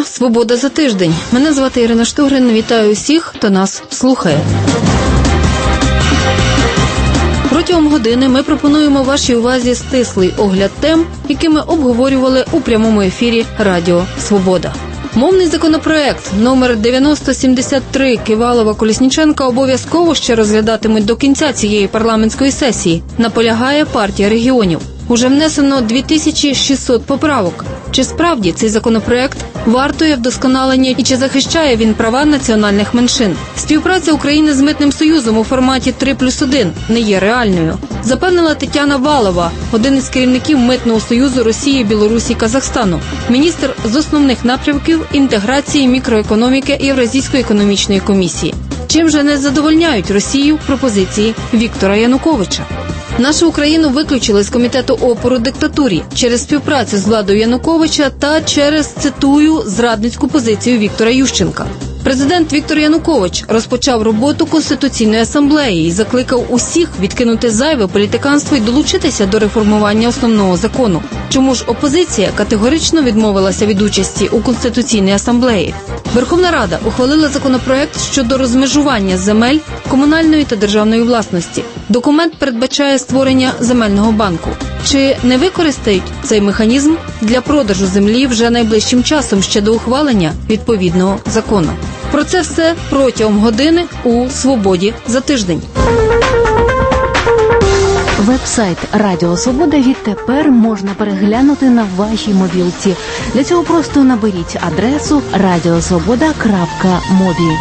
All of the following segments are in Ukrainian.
«Свобода за тиждень». Мене звати Ірина Штугрин. Вітаю усіх, хто нас слухає. Протягом години ми пропонуємо вашій увазі стислий огляд тем, які ми обговорювали у прямому ефірі Радіо Свобода. Мовний законопроект номер 9073 Ківалова-Колесніченка обов'язково ще розглядатимуть до кінця цієї парламентської сесії, наполягає партія регіонів. Уже внесено 2600 поправок. Чи справді цей законопроект вартує вдосконалення і чи захищає він права національних меншин? Співпраця України з Митним союзом у форматі 3+1 не є реальною, запевнила Тетяна Валова, один із керівників Митного союзу Росії, Білорусі, Казахстану, міністр з основних напрямків інтеграції мікроекономіки Євразійської економічної комісії. Чим же не задовольняють Росію пропозиції Віктора Януковича? Нашу Україну виключили з комітету опору диктатурі через співпрацю з владою Януковича та через, цитую, зрадницьку позицію Віктора Ющенка. Президент Віктор Янукович розпочав роботу Конституційної асамблеї і закликав усіх відкинути зайве політиканство і долучитися до реформування основного закону. Чому ж опозиція категорично відмовилася від участі у Конституційній асамблеї? Верховна Рада ухвалила законопроект щодо розмежування земель комунальної та державної власності. Документ передбачає створення земельного банку. Чи не використають цей механізм для продажу землі вже найближчим часом ще до ухвалення відповідного закону? Про це все протягом години у «Свободі за тиждень». Веб-сайт Радіо Свобода відтепер можна переглянути на вашій мобілці. Для цього просто наберіть адресу radiosvoboda.mobi.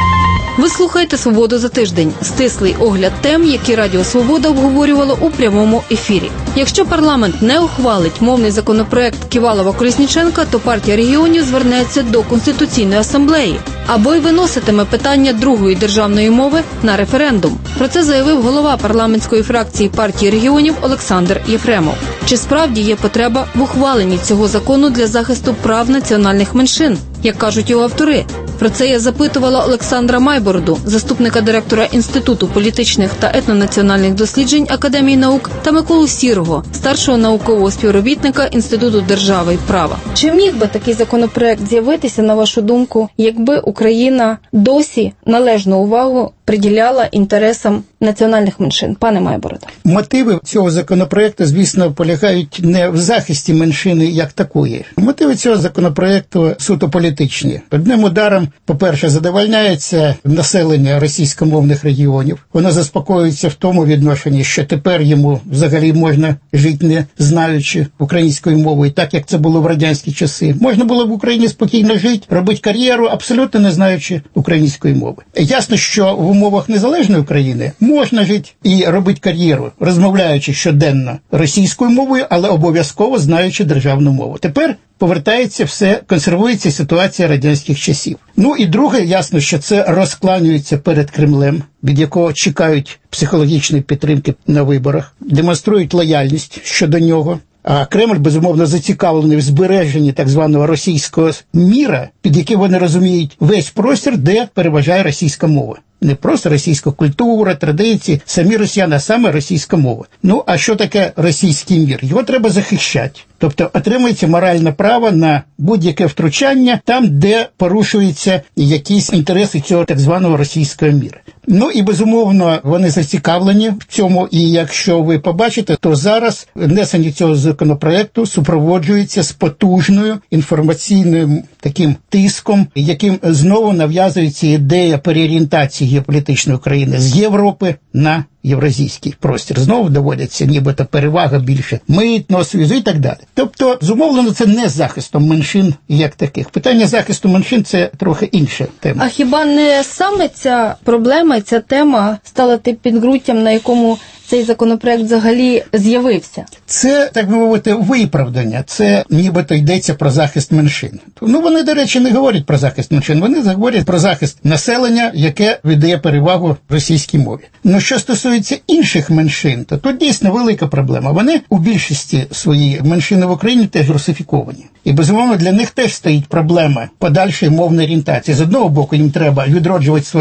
Ви слухаєте «Свободу за тиждень» – стислий огляд тем, які Радіо Свобода обговорювало у прямому ефірі. Якщо парламент не ухвалить мовний законопроект Ківалова-Колесніченка, то партія регіонів звернеться до Конституційної асамблеї або й виноситиме питання другої державної мови на референдум. Про це заявив голова парламентської фракції партії регіонів Олександр Єфремов. Чи справді є потреба в ухваленні цього закону для захисту прав національних меншин, як кажуть його автори? Про це я запитувала Олександра Майбороду, заступника директора Інституту політичних та етнонаціональних досліджень Академії наук, та Миколу Сірого, старшого наукового співробітника Інституту держави і права. Чи міг би такий законопроект з'явитися, на вашу думку, якби Україна досі належну увагу приділяла інтересам національних меншин? Пане Майборода. Мотиви цього законопроекту, звісно, полягають не в захисті меншини як такої. Мотиви цього законопроекту суто політичні. Одним ударом, по-перше, задовольняється населення російськомовних регіонів. Воно заспокоюється в тому відношенні, що тепер йому взагалі можна жити не знаючи української мови, так як це було в радянські часи. Можна було в Україні спокійно жити, робити кар'єру, абсолютно не знаючи української мови. Ясно, що в умовах незалежної України можна жити і робити кар'єру, розмовляючи щоденно російською мовою, але обов'язково знаючи державну мову. Тепер повертається все, консервується ситуація радянських часів. Ну і друге, ясно, що це розкланюється перед Кремлем, від якого чекають психологічної підтримки на виборах, демонструють лояльність щодо нього. А Кремль, безумовно, зацікавлений в збереженні так званого російського міра, під яким вони розуміють весь простір, де переважає російська мова. Не просто російська культура, традиції, самі росіяни, а саме російська мова. Ну, а що таке російський мір? Його треба захищати. Тобто отримується моральне право на будь-яке втручання там, де порушуються якісь інтереси цього так званого російського міра. Ну і, безумовно, вони зацікавлені в цьому, і якщо ви побачите, то зараз внесення цього законопроекту супроводжується з потужною інформаційним таким тиском, яким знову нав'язується ідея переорієнтації геополітичної України з Європи на євразійський простір. Знову доводиться нібито перевага більше Митного союзу і так далі. Тобто, зумовлено, це не захистом меншин як таких. Питання захисту меншин – це трохи інша тема. А хіба не саме ця проблема, ця тема стала тим підґрунтям, на якому цей законопроект взагалі з'явився? Це, так би мовити, виправдання. Це нібито йдеться про захист меншин. Ну, вони, до речі, не говорять про захист меншин. Вони говорять про захист населення, яке віддає перевагу російській мові. Ну, що стосується інших меншин, то тут дійсно велика проблема. Вони у більшості своїх меншини в Україні теж русифіковані. І, безумовно, для них теж стоїть проблема подальшої мовної орієнтації. З одного боку, їм треба відроджувати свої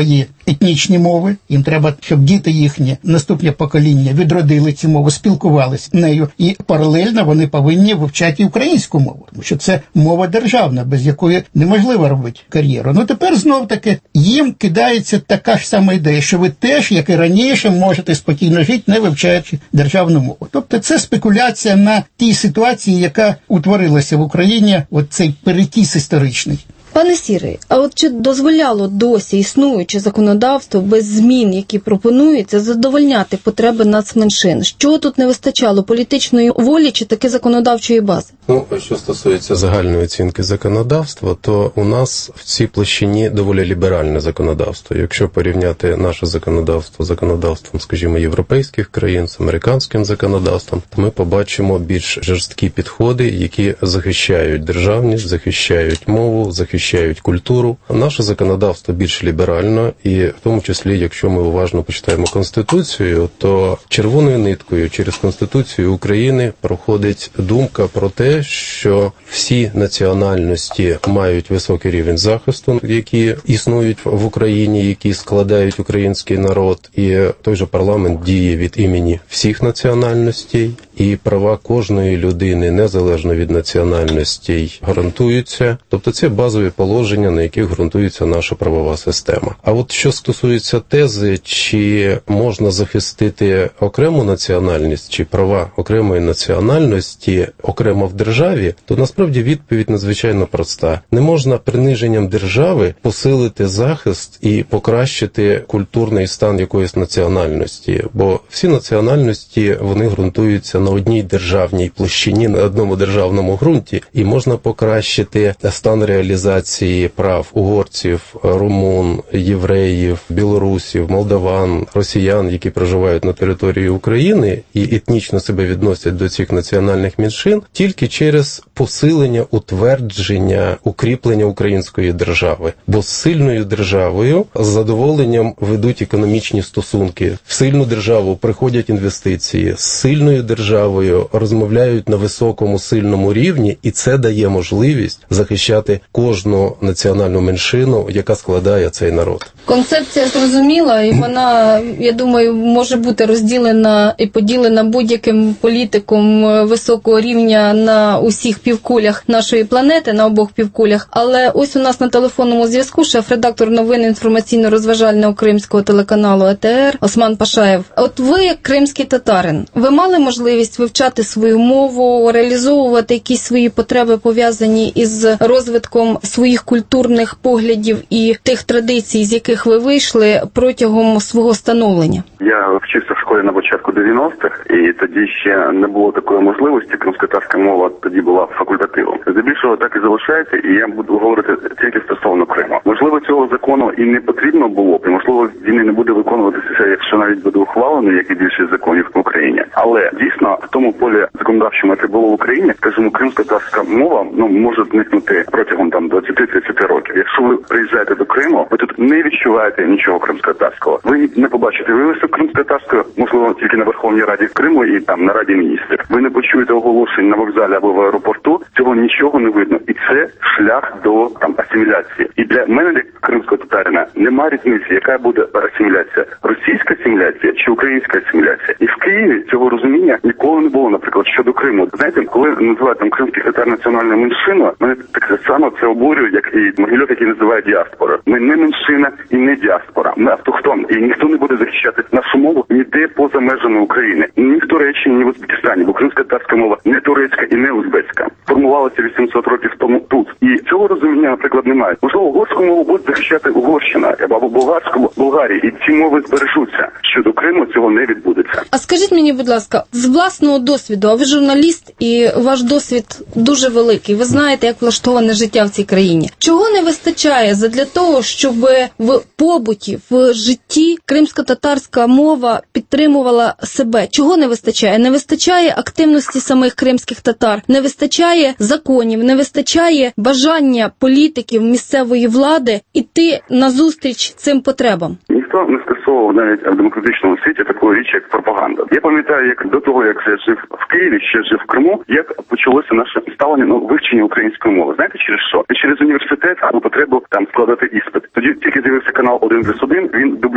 етнічні мови, їм треба, щоб діти їхні, наступне покоління, відродили цю мову, спілкувалися нею, і паралельно вони повинні вивчати українську мову, тому що це мова державна, без якої неможливо робити кар'єру. Ну тепер знов-таки їм кидається така ж сама ідея, що ви теж, як і раніше, можете спокійно жити, не вивчаючи державну мову. Тобто це спекуляція на тій ситуації, яка утворилася в Україні, от цей перекіс історичний. Пане Сірий, а от чи дозволяло досі існуюче законодавство без змін, які пропонуються, задовольняти потреби нацменшин? Що тут не вистачало, політичної волі чи таки законодавчої бази? Що стосується загальної оцінки законодавства, то у нас в цій площині доволі ліберальне законодавство. Якщо порівняти наше законодавство з законодавством, скажімо, європейських країн, з американським законодавством, то ми побачимо більш жорсткі підходи, які захищають державність, захищають мову, захищають культуру. Наше законодавство більш ліберально, і в тому числі, якщо ми уважно почитаємо Конституцію, то червоною ниткою через Конституцію України проходить думка про те, що всі національності мають високий рівень захисту, які існують в Україні, які складають український народ, і той же парламент діє від імені всіх національностей, і права кожної людини, незалежно від національностей, гарантуються. Тобто це базові положення, на яких ґрунтується наша правова система. А от що стосується тези, чи можна захистити окрему національність, чи права окремої національності окремо в державі, то насправді відповідь надзвичайно проста. Не можна приниженням держави посилити захист і покращити культурний стан якоїсь національності, бо всі національності, вони ґрунтуються на одній державній площині, на одному державному ґрунті, і можна покращити стан реалізації прав угорців, румун, євреїв, білорусів, молдаван, росіян, які проживають на території України і етнічно себе відносять до цих національних меншин, тільки через посилення, утвердження, укріплення української держави. Бо з сильною державою з задоволенням ведуть економічні стосунки. В сильну державу приходять інвестиції, з сильною державою розмовляють на високому, сильному рівні, і це дає можливість захищати кожну національну меншину, яка складає цей народ. Концепція зрозуміла, і вона, я думаю, може бути розділена і поділена будь-яким політиком високого рівня на усіх півкулях нашої планети, на обох півкулях. Але ось у нас на телефонному зв'язку шеф-редактор новин інформаційно-розважального кримського телеканалу ЕТР Осман Пашаєв. От ви, як кримський татарин, ви мали можливість вивчати свою мову, реалізовувати якісь свої потреби, пов'язані із розвитком своїх культурних поглядів і тих традицій, з яких ви вийшли протягом свого становлення? Я вчився в школі на початку 90-х, і тоді ще не було такої можливості, кримськотатарська мова тоді була факультативом. Здебільшого так і залишається, і я буду говорити тільки стосовно Криму. Можливо, цього закону і не потрібно було, і можливо, він і не буде виконуватися, якщо навіть буде ухвалений, як і більшість законів в Україні. Але дійсно, в тому полі законодавчому, яке було в Україні, скажімо, кримськотатарська мова, може зникнути протягом 20-30 років. Якщо ви приїжджаєте до Криму, ви тут не відчуваєте нічого кримськотатарського. Ви не побачите вивісок кримськотатарського, можливо, тільки на Верховній Раді Криму і на Раді міністрів. Ви не почуєте оголошень на вокзалі або в аеропорту, цього нічого не видно. І це шлях до асиміляції. І для мене, як кримського татарина, нема різниці, яка буде асиміляція. Російська асиміляція чи українська асиміляція. І в Києві цього розуміння ніколи не було, наприклад, щодо Криму. Знаєте, коли називають кримських татар національною меншиною, мене так само це обурює, як і Могильов, який називає діаспорою. Ми не меншина і не діаспора. Ми автохтон. І ніхто не буде захищати нашу мову ніде поза межами України. Ні в Туреччині, ні в Узбекистані, бо кримськотатарська мова не турецька і не узбецька. Формувалася 800 років тому тут. І цього розуміння, наприклад, немає. Можливо, угорську мову буде захищати Угорщина або болгарську Болгарії, і ці мови збережуться. Щодо Криму цього не відбудеться. А скажіть мені, будь ласка, з власного досвіду, а ви журналіст, і ваш досвід дуже великий. Ви знаєте, як влаштоване життя в цій країні. Чого не вистачає задля того, щоб в побуті, в житті кримсько-татарська мова підтримувала себе? Чого не вистачає? Не вистачає активності самих кримських татар, не вистачає законів, не вистачає бажання політиків, місцевої влади іти назустріч цим потребам? Ніхто не скасовував навіть в демократичному світі таку річ, як пропаганда. Я пам'ятаю, як до того, як я жив в Києві, ще жив в Криму, як почалося наше ставлення вивчення української мови. Знаєте, через що? Через університет або потребу складати іспит. Тоді тільки з'явився канал 1+1, він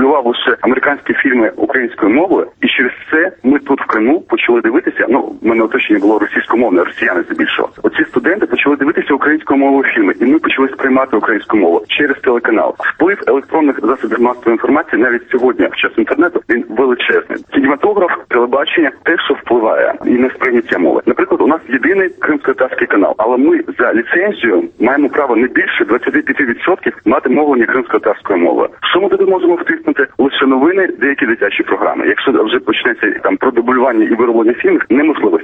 дублював лише американські фільми українською мовою, і через це ми тут в Криму почали дивитися, в мене оточення було російськомовне, росіяни здебільшого. Оці студенти почали дивитися українською мовою фільми, і ми почали сприймати українську мову через телеканал. Вплив електронних засобів масової інформації навіть сьогодні, в час інтернету, він величезний. Кінематограф, телебачення теж впливає і на сприйняття мови. Наприклад, у нас єдиний кримськотатарський канал, але ми за ліцензією маємо право не більше 25% мати мовлення кримськотатарською мовою. Що ми туди можемо втиснути? Лише новини, деякі дитячі програми. Якщо вже почнеться там продублювання і вироблення фільмів, неможливо.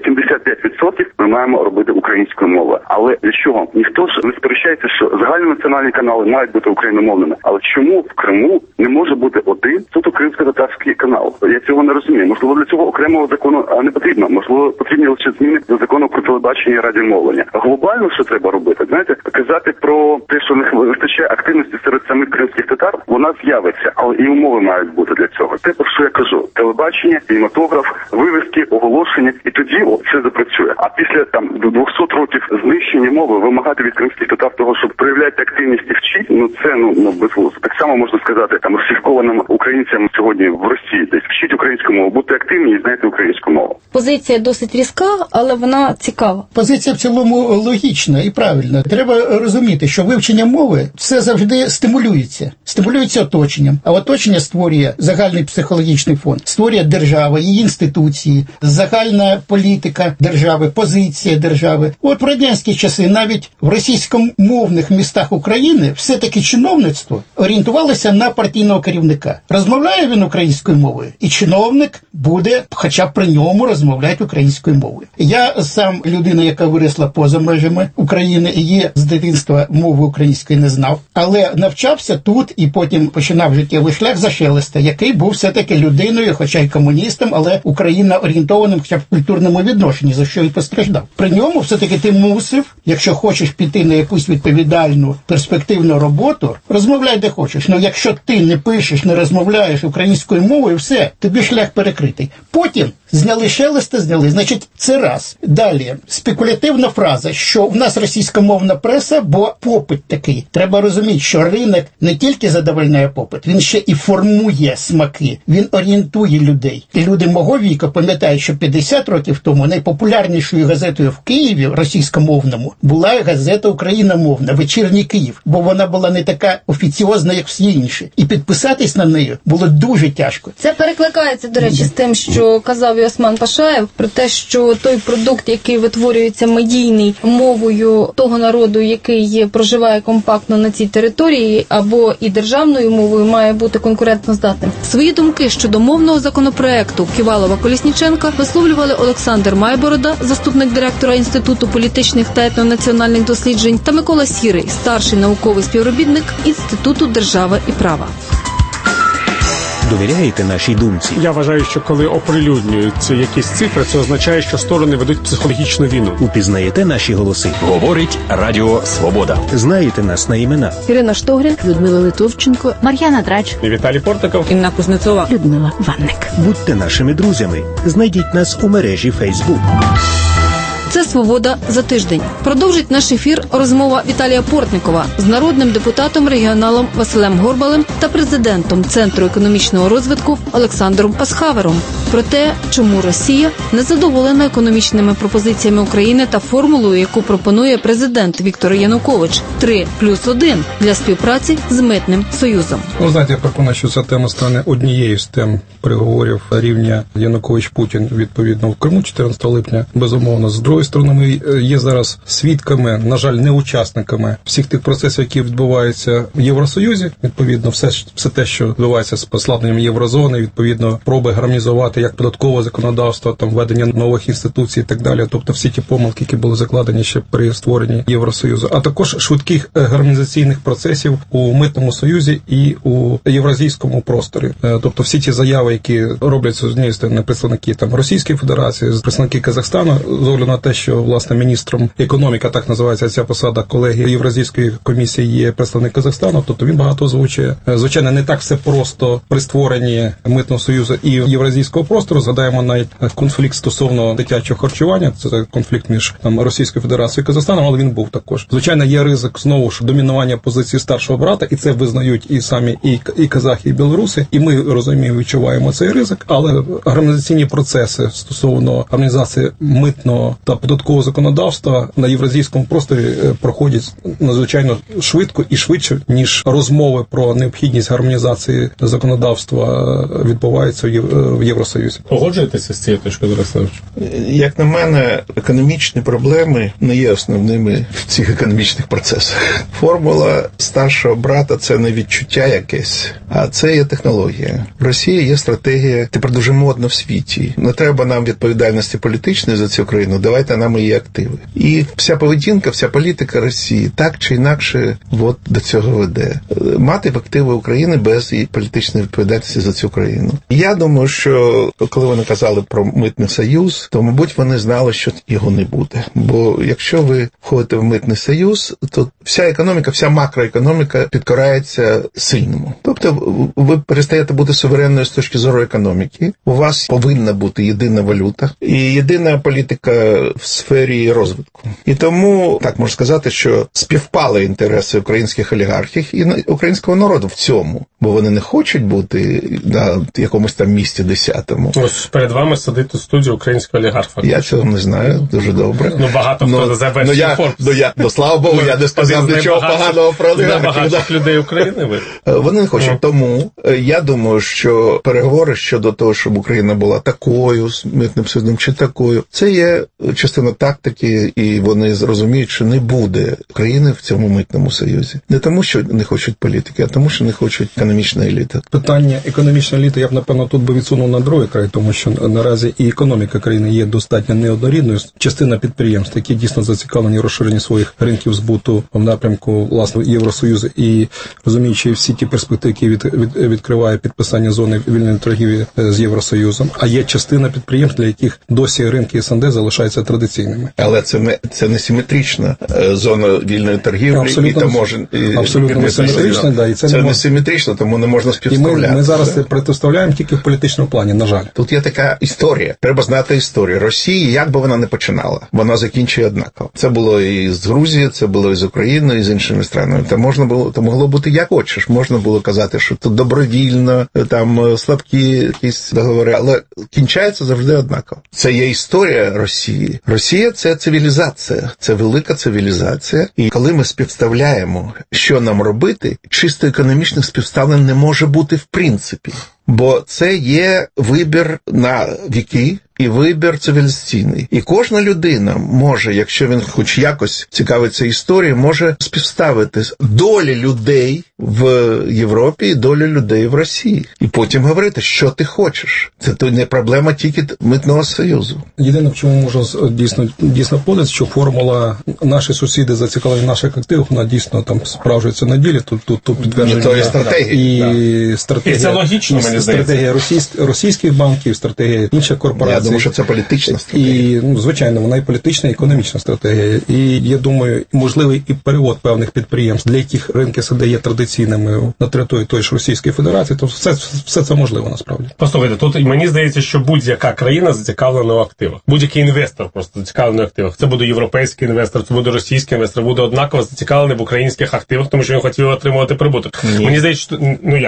75% ми маємо робити українською мовою. Але для чого? Ніхто ж не сперечається, що загальнонаціональні канали мають бути україномовними. Але чому в Криму не може бути один суто кримськотатарський канал? Я цього не розумію. Можливо, для цього окремого закону не потрібно. Можливо, потрібні лише зміни до закону про телебачення і радіомовлення. Глобально що треба робити? Знаєте, казати про те, що не вистачає активності серед самих кримських татар, вона з'явиться, але і умови мають бути для цього. Те, про що я кажу: телебачення, кінематограф, вивіски, оголошення, і тоді все запрацює. А після 200 років знищення мови вимагати від кримських татар того, щоб проявляти активність і вчить, це безглуздо. Так само можна сказати російськованим українцям сьогодні в Росії, десь вчіть українську мову, будьте активні і знайте українську мову. Позиція досить різка, але вона цікава. Позиція в цілому логічна і правильна. Треба розуміти, що вивчення мови все завжди стимулюється. Стимулюється оточенням, а оточення створює загальний психологічний фон, створює держава, її інституції, загальна політика держави, позиція держави. От в радянські часи навіть в російськомовних містах України все-таки чиновництво орієнтувалося на партійного керівника. Розмовляє він українською мовою, і чиновник буде хоча б при ньому розмовляти українською мовою. Я сам людина, яка виросла поза межами України, і є з дитинства мови української не знав, але навчався тут і потім починав життєвий шлях за Шелеста, який був все-таки людиною, хоча й комуністом, але Україна-орієнтованим хоча б в культурному відношенні, за що і постраждав. При ньому все-таки ти мусив, якщо хочеш піти на якусь відповідальну, перспективну роботу, розмовляй де хочеш. Якщо ти не пишеш, не розмовляєш українською мовою, все, тобі шлях перекритий. Потім зняли Шелеста, значить, це раз. Далі, спекулятивна фраза, що в нас російськомовна преса, бо попит такий. Треба розуміти, що ринок не тільки задовольняє попит, він ще і формує смаки, він орієнтує людей. І люди мого віку пам'ятають, що 50 років тому найпопулярнішою газетою в Києві, російськомовному, була газета україномовна «Вечірній Київ», бо вона була не така офіціозна, як всі інші. І підписатись на неї було дуже тяжко. Це перекликається, до речі, з тим, що казав і Осман Пашаєв, про те, що той продукт, який витворюється медійний мовою того народу, який проживає компактно на цій території, або і державною мовою, має бути конкурентноздатним. Свої думки щодо мовного законопроекту Ківалова-Колісніченка висловлювали Олександр Майборода, заступник директора Інституту політичних та етнонаціональних досліджень, та Микола Сірий, старший науковий співробітник Інституту держави і права. Довіряєте нашій думці? Я вважаю, що коли оприлюднюються якісь цифри, це означає, що сторони ведуть психологічну війну. Упізнаєте наші голоси? Говорить Радіо Свобода. Знаєте нас на імена? Ірина Штогрін, Людмила Литовченко, Мар'яна Драч, Віталій Портиков, Інна Кузнецова, Людмила Ванник. Будьте нашими друзями. Знайдіть нас у мережі Facebook. Це «Свобода за тиждень». Продовжить наш ефір розмова Віталія Портникова з народним депутатом-регіоналом Василем Горбалем та президентом Центру економічного розвитку Олександром Пасхавером про те, чому Росія не задоволена економічними пропозиціями України та формулою, яку пропонує президент Віктор Янукович – 3+1 для співпраці з Митним союзом. Знаєте, я пропоную, що ця тема стане однією з тем переговорів рівня Янукович-Путін відповідно в Криму 14 липня. Безумовно, з другої сторони, ми є зараз свідками, на жаль, не учасниками всіх тих процесів, які відбуваються в Євросоюзі. Відповідно, все те, що відбувається з послабленням єврозони, відповідно, проби гармонізувати як податкове законодавство, там введення нових інституцій і так далі. Тобто всі ті помилки, які були закладені ще при створенні Євросоюзу, а також швидких гармонізаційних процесів у Митному союзі і у євразійському просторі. Тобто всі ті заяви, які робляться з однієї сторони представники там Російської Федерації, представники Казахстану, з огляду на те, те, що, власне, міністром економіки, так називається ця посада, колеги Євразійської комісії є представник Казахстану, тобто він багато озвучує. Звичайно, не так все просто при створенні Митного союзу і Євразійського простору. Згадаємо навіть конфлікт стосовно дитячого харчування, це конфлікт між Російською Федерацією і Казахстаном, але він був також. Звичайно, є ризик, знову ж, домінування позиції старшого брата, і це визнають і самі і казахи, і білоруси, і ми розуміємо, відчуваємо цей ризик, але гармонізаційні процеси стосовно гармонізації митного та податкового законодавства на євразійському просторі проходять надзвичайно швидко і швидше, ніж розмови про необхідність гармонізації законодавства відбуваються в Євросоюзі. Погоджуєтеся з цією точкою зору? Як на мене, економічні проблеми не є основними в цих економічних процесах. Формула старшого брата – це не відчуття якесь, а це є технологія. В Росії є стратегія, тепер дуже модно в світі. Не треба нам відповідальності політичної за цю країну, давайте нам її активи. І вся поведінка, вся політика Росії так чи інакше до цього веде. Мати в активи України без її політичної відповідальності за цю країну. Я думаю, що коли вони казали про Митний союз, то, мабуть, вони знали, що його не буде. Бо якщо ви входите в Митний союз, то вся економіка, вся макроекономіка підкорається сильному. Тобто ви перестаєте бути суверенною з точки зору економіки, у вас повинна бути єдина валюта і єдина політика в сфері розвитку. І тому, так можна сказати, що співпали інтереси українських олігархів і українського народу в цьому, бо вони не хочуть бути на якомусь там місці 10-му. Ось перед вами сидить у студії український олігарх. Я цього не знаю, дуже добре. Багато хто за версію Forbes. Слава Богу, я не сказав нічого поганого про олігархів. Багатьох людей України ви? Вони не хочуть. Тому я думаю, що переговори щодо того, щоб Україна була такою, з Митним союзом чи такою, це є частина тактики, і вони зрозуміють, що не буде України в цьому Митному союзі. Не тому, що не хочуть політики, а тому, що не хочуть економічна еліта. Питання економічної еліти я б, напевно, тут би відсунув на другий край, тому що наразі і економіка країни є достатньо неоднорідною. Частина підприємств, які дійсно зацікавлені в розширенні своїх ринків збуту в напрямку, власне, Євросоюзу, і розуміючи всі ті перспективи, які відкриває підписання зони вільної торгівлі з Євросоюзом, а є частина підприємств, для яких досі ринки СНД залишаються традиційними. Але це не симетрична зона вільної торгівлі і таможень. Абсолютно не симетрична, да, і це не симетрично, тому не можна співставляти. І ми зараз це протиставляємо тільки в політичному плані, на жаль. Тут є така історія. Треба знати історію. Росії, як би вона не починала, вона закінчує однаково. Це було і з Грузії, це було і з Україною, і з іншими странами. То могло бути як хочеш. Можна було казати, що тут добровільно, там слабкі якісь договори, але кінчається завжди однаково. Це є історія Росії. Росія – це цивілізація, це велика цивілізація. І коли ми співставляємо, що нам робити, чисто економічних співставлень не може бути в принципі. Бо це є вибір на віки і вибір цивілізаційний. І кожна людина може, якщо він хоч якось цікавиться історією, може співставити долі людей в Європі і долі людей в Росії. І потім говорити, що ти хочеш. Це не проблема тільки Митного союзу. Єдине, в чому можу дійсно подати, що формула «наші сусіди зацікавлені в наших активах», вона дійсно там справжується на ділі. Тут підтвердження. То є стратегія. І стратегія. І це логічно, мені здається. Стратегія російських банків, стратегія інших корпорацій. Я думаю, що це політична стратегія. І, звичайно, вона і політична, і економічна стратегія. І, я думаю, можливий і перевод певних підприємств, для яких ринки СНД є традиційними на території тої ж Російської Федерації, то все це можливо, насправді. Послухайте, тут мені здається, що будь-яка країна зацікавлена в активах. Будь-який інвестор просто зацікавлений в активах. Це буде європейський інвестор, це буде російський інвестор, буде однаково зацікавлений в українських активах, тому що він хотів отримувати прибуток. Ні. Мені здається, що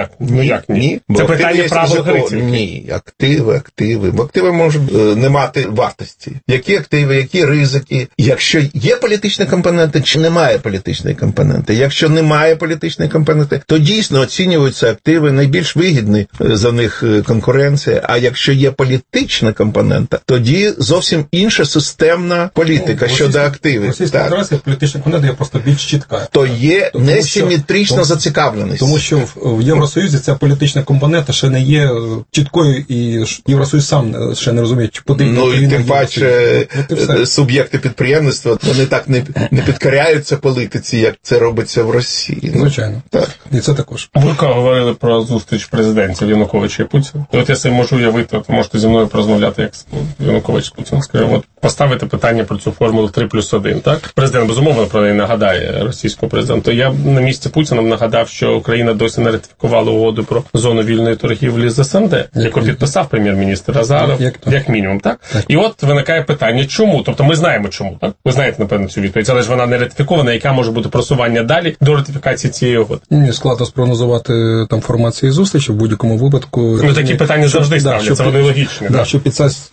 ні. Це питання правил гри. Ні, активи. Бо активи можуть не мати вартості. Які активи, які ризики. Якщо є політичні компоненти, чи немає політичної компоненти. Якщо немає політичної компоненти, то дійсно оцінюються активи, найбільш вигідні за них конкуренція. А якщо є політична компонента, тоді зовсім інша системна політика щодо активів. Російська Федерація політична компонента є просто більш чітка. То є несиметрична зацікавленість. Тому що в Євросоюзі ця політична компонента ще не є чіткою, і Євросоюз сам ще не розуміє, чи потрібно. Ну, і тим паче суб'єкти підприємництва, вони так не підкоряються політиці, як це робиться в Росії. Звичайно. Так. І це також. Бурка говорили про зустріч президентів Януковича і Путіна. І от я собі можу уявити, то можете зі мною порозмовляти, як Янукович з Путіним. Скажімо, от поставити питання про цю формулу 3+1, так? Президент, безумовно, про неї нагадає російському президенту. Я на місці Путіна нагадав, що Україна досі не ратифікувала угоду про зону вільної торгівлі з СНД, яку підписав прем'єр-міністр Азаров, як мінімум, так? І от виникає питання, чому? Тобто ми знаємо чому, так? Ви знаєте, напевно, цю відповідь, але ж вона не ратифікована, яка може бути просування далі до ратифікації цієї угоди? Ні, складно спрогнозувати там формат цієї зустрічі, в будь-якому випадку. Ну, такі питання завжди ставляться, вони логічні. Да, що під час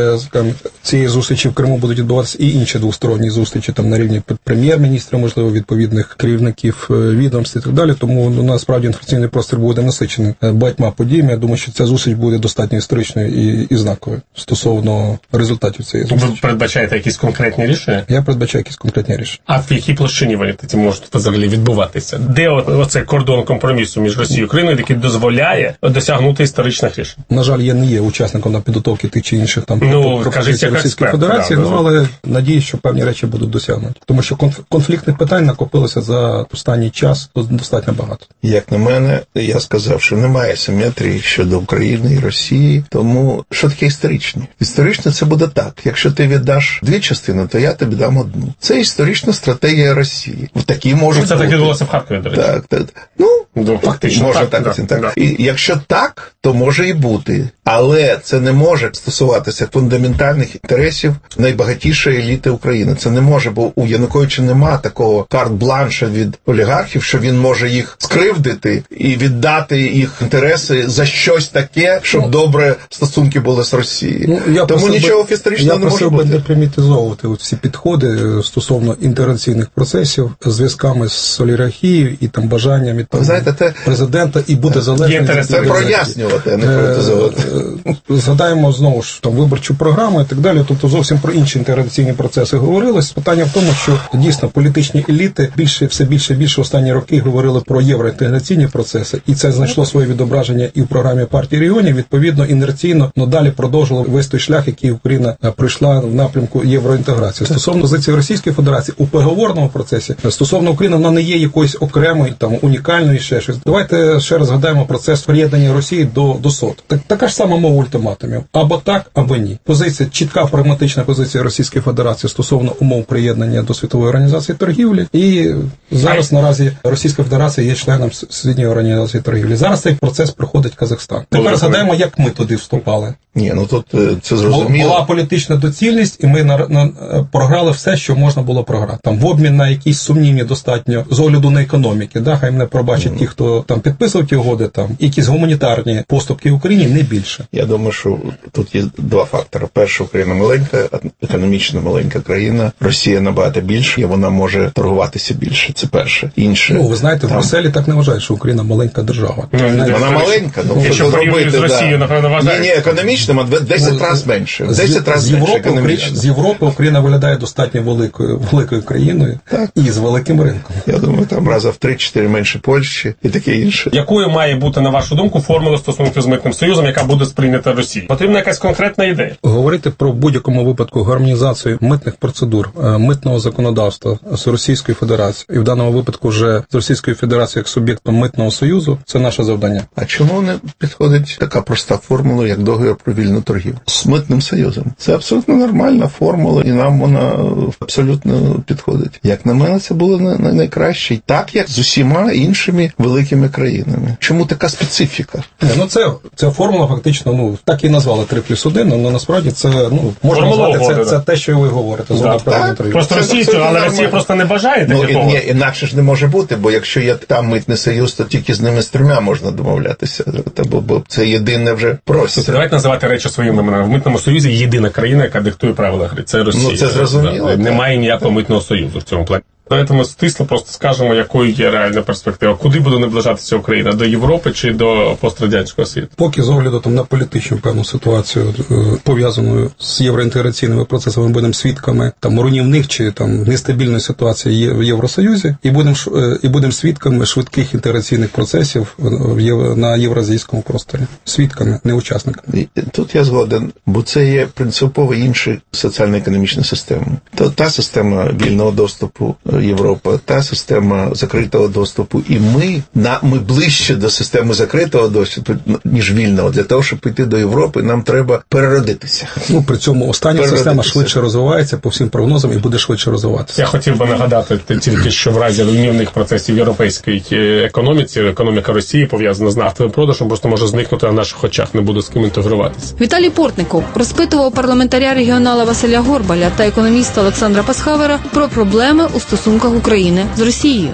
цієї зустрічі в Криму будуть відбуватися і інші двосторонні зустрічі там на рівні прем'єр-міністра, можливо, відповідних керівників відомств і так далі. Тому насправді інформаційний простір буде насичений багатьма подіями. Я думаю, що ця зустріч буде достатньо історичною і знаковою стосовно результатів цієї зустрічі. Ви передбачаєте якісь конкретні рішення? Я передбачаю якісь конкретні рішення. А в якій площині вони тоді можуть взагалі відбуватися? Де оцей кордон компромісу між Росією і Україною, який дозволяє досягнути історичних рішень? На жаль, я не є учасником на підготовки тих чи інших там пропозицій Російської Федерації, але надіюсь, що певні речі будуть досягнуті. Тому що конфліктних питань накопилося за останній час достатньо багато. Як на мене, я сказав, що немає симетрії щодо України і Росії, тому що таке історичні? Історично це буде так. Якщо ти віддаш дві частини, то я тобі дам одну. Це історична стратегія Росії. Такі можуть бути. Це так відбулося в Харкові, до речі. Так. Ну, фактично, може так. І якщо так, то може і бути. Але це не може стосуватися фундаментальних інтересів найбагатішої еліти України. Це не може, бо у Януковича нема такого карт-бланша від олігархів, що він може їх скривдити і віддати їх інтереси за щось таке, щоб добре стосунки були з Росією. Тому нічого історичного не може бути. Я просив би депримітизовувати всі підходи стосовно інтеграційних процесів, зв'язками з олігархією і там бажанням президента, і буде залежно. Це прояснювати, а не політизувати. Згадаємо знову ж там виборчу програму і так далі, тобто зовсім про інші інтеграційні процеси говорилось. Питання в тому, що дійсно політичні еліти все більше останні роки говорили про євроінтеграційні процеси, і це знайшло своє відображення і в програмі партії регіонів, відповідно, інерційно, далі продовжувало весь той шлях, який Україна пройшла в напрямку євроінтеграції. Стосовно позиції Російської Федерації у переговорному процесі, стосовно України, вона не є якоюсь окремою, там, унікальною, ще щось. Давайте ще раз згадаємо процес приєднання Росії до СОТ. Така ж сама мова ультиматумів. Або так, або ні. Позиція, чітка прагматична позиція Російської Федерації стосовно умов приєднання до Світової організації торгівлі. І зараз наразі Російська Федерація є членом Світової організації торгівлі. Зараз цей процес проходить Казахстан. Тепер згадаємо, як ми туди вступали. Ні, ну тут це зрозуміло. Була політична доцільність, і ми програли все, що можна було програти. Там в обмін на якісь сумнівні достатньо з огляду на економіки, хай мене пробачать ті, хто там підписував ті угоди, там якісь гуманітарні поступки в Україні, не більше. Я думаю, що тут є два фактори. Перше, Україна маленька, економічно маленька країна. Росія набагато більше, і вона може торгуватися більше. Це перше. Інше. Ви знаєте, в Брюсселі так не вважають, що Україна маленька держава. Вона маленька, що зробити з Росією, напевно, вважають. Ні, економічно, 10 разів менше. 10 разів менше економічно. З Європи Україна виглядає достатньо великою країною і з великим ринком. Я думаю, там раза в 3-4 менше Польщі і таке інше. Якою має бути, на вашу думку, формула стосунків з Митним Союзом, яка буде сприйнята Росією? Потрібна якась конкретна ідея? Говорити про будь-якому випадку гармонізацію митних процедур, митного законодавства з Російською Федерацією, і в даному випадку вже з Російською Федерацією як суб'єктом Митного Союзу, це наше завдання. А чому не підходить така проста формула, як договір про вільну торгівлю з Митним Союзом? Це абсолютно нормальна формула, і нам вона абсолютно підходить. Як на мене, це було найкраще. Так, як з усіма іншими великими країнами. Чому така специфіка? Ця формула фактично, так і назвали 3+1, але насправді це, можна назвати, це те, що ви говорите. Просто Росія просто не бажає такого. Інакше ж не може бути, бо якщо є там Митний Союз, то тільки з ними з трьома можна домовлятися. Бо це єдине вже простір. Давайте називати речі своїми іменами. В Митному Союзі єдина країна, яка диктує правила гри. Це Росія. Це зрозуміло. Немає ніякого Митного Союзу в цьому плані. Тому стисло просто скажемо, якою є реальна перспектива. Куди буде наближатися Україна? До Європи чи до пострадянського світу? Поки з огляду на політичну певну ситуацію, пов'язану з євроінтеграційними процесами, ми будемо свідками руйнівних чи нестабільної ситуації в Євросоюзі, і будемо свідками швидких інтеграційних процесів на євразійському просторі. Свідками, не учасниками. Тут я згоден, бо це є принципово інша соціально-економічна система. Та система вільного доступу Європа, та система закритого доступу, і ми ближче до системи закритого доступу, ніж вільного. Для того, щоб піти до Європи, нам треба переродитися. При цьому остання система швидше розвивається по всім прогнозам і буде швидше розвиватися. Я хотів би нагадати тільки, що в разі руйнівних процесів в європейській економіці, економіка Росії пов'язана з нафтовим продажем, просто може зникнути на наших очах, не буду з ким інтегруватися. Віталій Портников розпитував парламентаря регіонала Василя Горбаля та економіста Олександра Пасхавера про проблеми у стосунках України з Росією.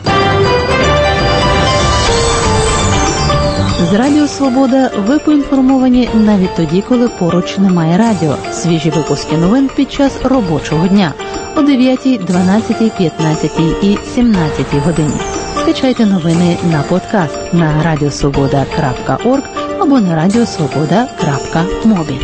З Радіо Свобода ви поінформовані навіть тоді, коли поруч немає радіо. Свіжі випуски новин під час робочого дня о 9, 12, 15 і 17 годині. Скачайте новини на подкаст на radiosvoboda.org або на radiosvoboda.mobi.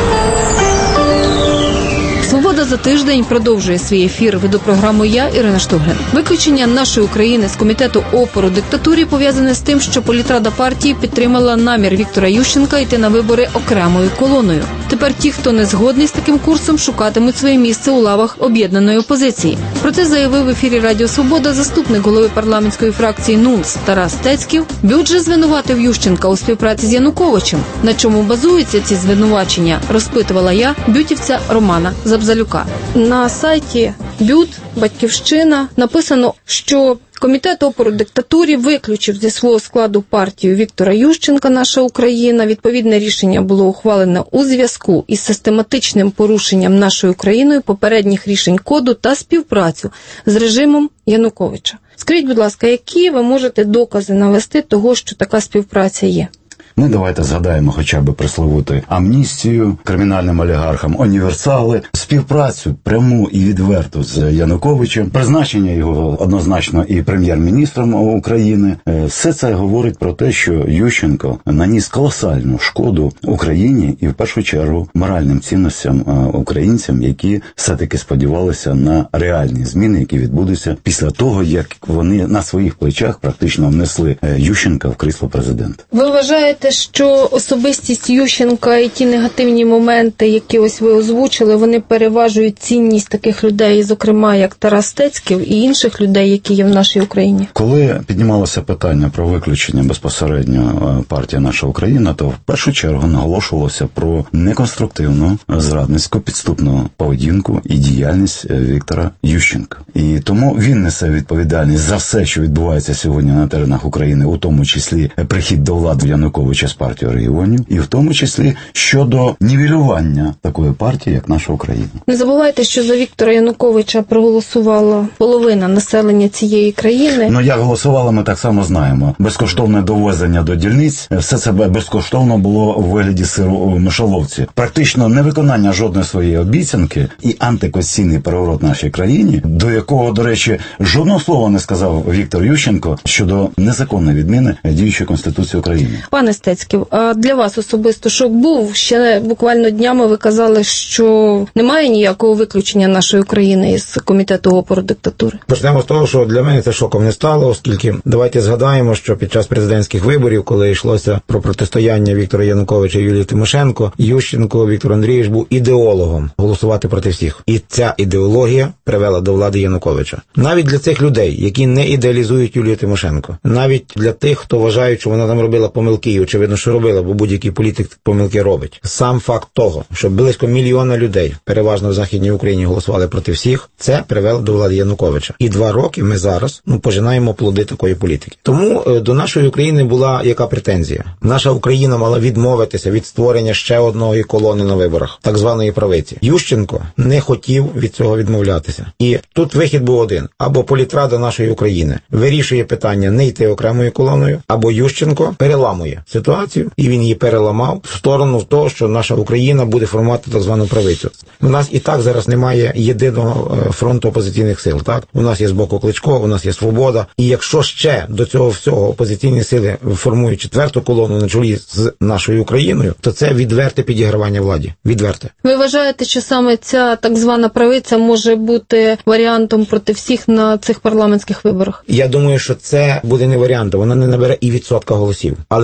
«Свобода за тиждень» продовжує свій ефір. Веду програму я, Ірина Штугрин. Виключення нашої України з комітету опору диктатурі пов'язане з тим, що політрада партії підтримала намір Віктора Ющенка йти на вибори окремою колоною. Тепер ті, хто не згодний з таким курсом, шукатимуть своє місце у лавах об'єднаної опозиції. Про це заявив в ефірі Радіо Свобода заступник голови парламентської фракції НУНС Тарас Стецьків. Бют же звинуватив Ющенка у співпраці з Януковичем. На чому базуються ці звинувачення, розпитувала я бютівця Романа Забзалюка. На сайті Бют, Батьківщина написано, що Комітет опору диктатурі виключив зі свого складу партію Віктора Ющенка «Наша Україна». Відповідне рішення було ухвалене у зв'язку із систематичним порушенням нашою Україною попередніх рішень коду та співпрацю з режимом Януковича. Скажіть, будь ласка, які ви можете докази навести того, що така співпраця є? Ну, давайте згадаємо хоча б присловуту амністію кримінальним олігархам, універсали, співпрацю пряму і відверту з Януковичем, призначення його однозначно і прем'єр-міністром України. Все це говорить про те, що Ющенко наніс колосальну шкоду Україні і в першу чергу моральним цінностям українцям, які все-таки сподівалися на реальні зміни, які відбудуться після того, як вони на своїх плечах практично внесли Ющенка в крісло президента. Ви вважаєте, що особистість Ющенка і ті негативні моменти, які ось ви озвучили, вони переважують цінність таких людей, зокрема, як Тарас Стецьків і інших людей, які є в нашій Україні? Коли піднімалося питання про виключення безпосередньо партії «Наша Україна», то в першу чергу наголошувалося про неконструктивну, зрадницьку, підступну поведінку і діяльність Віктора Ющенка. І тому він несе відповідальність за все, що відбувається сьогодні на теренах України, у тому числі прихід до влади Януковича з партією регіонів, і в тому числі щодо нівелювання такої партії, як «Наша Україна». Не забувайте, що за Віктора Януковича проголосувала половина населення цієї країни. Ну, як голосували, ми так само знаємо. Безкоштовне довезення до дільниць, все це безкоштовно було у вигляді сиру у мишоловці. Практично невиконання жодної своєї обіцянки і антиконституційний переворот в нашій країні, до якого, до речі, жодного слова не сказав Віктор Ющенко щодо незаконної відміни діючої Конституції України. Пане Стецьків, а для вас особисто шок був? Ще буквально днями ви казали, що немає ніякого виключення нашої України із комітету опору диктатури. Почнемо з того, що для мене це шоком не стало, оскільки давайте згадаємо, що під час президентських виборів, коли йшлося про протистояння Віктора Януковича і Юлії Тимошенко, Ющенко Віктор Андрійович був ідеологом голосувати проти всіх. І ця ідеологія привела до влади Януковича. Навіть для цих людей, які не ідеалізують Юлію Тимошенко, навіть для тих, хто вважають, що вона там робила помилки, і очевидно, що робила, бо будь-який політик помилки робить. Сам факт того, що близько мільйона людей, переважно в Західній Україні, голосували проти всіх, це привело до влади Януковича. І 2 роки ми зараз пожинаємо плоди такої політики. Тому до нашої України була яка претензія? Наша Україна мала відмовитися від створення ще одної колони на виборах, так званої правиці. Ющенко не хотів від цього відмовлятися. І тут вихід був один. Або політрада нашої України вирішує питання не йти окремою колоною, або Ющенко переламує ситуацію, і він її переламав в сторону того, що наша Україна буде формувати так звану правицю. У нас і так зараз немає єдиного фронту опозиційних сил, так? У нас є з боку Кличко, у нас є Свобода, і якщо ще до цього всього опозиційні сили формують 4-ту колону на чолі з нашою Україною, то це відверте підігравання владі. Відверте. Ви вважаєте, що саме ця так звана правиця може бути варіантом проти всіх на цих парламентських виборах? Я думаю, що це буде не варіантом, вона не набере і відсотка голосів. Але для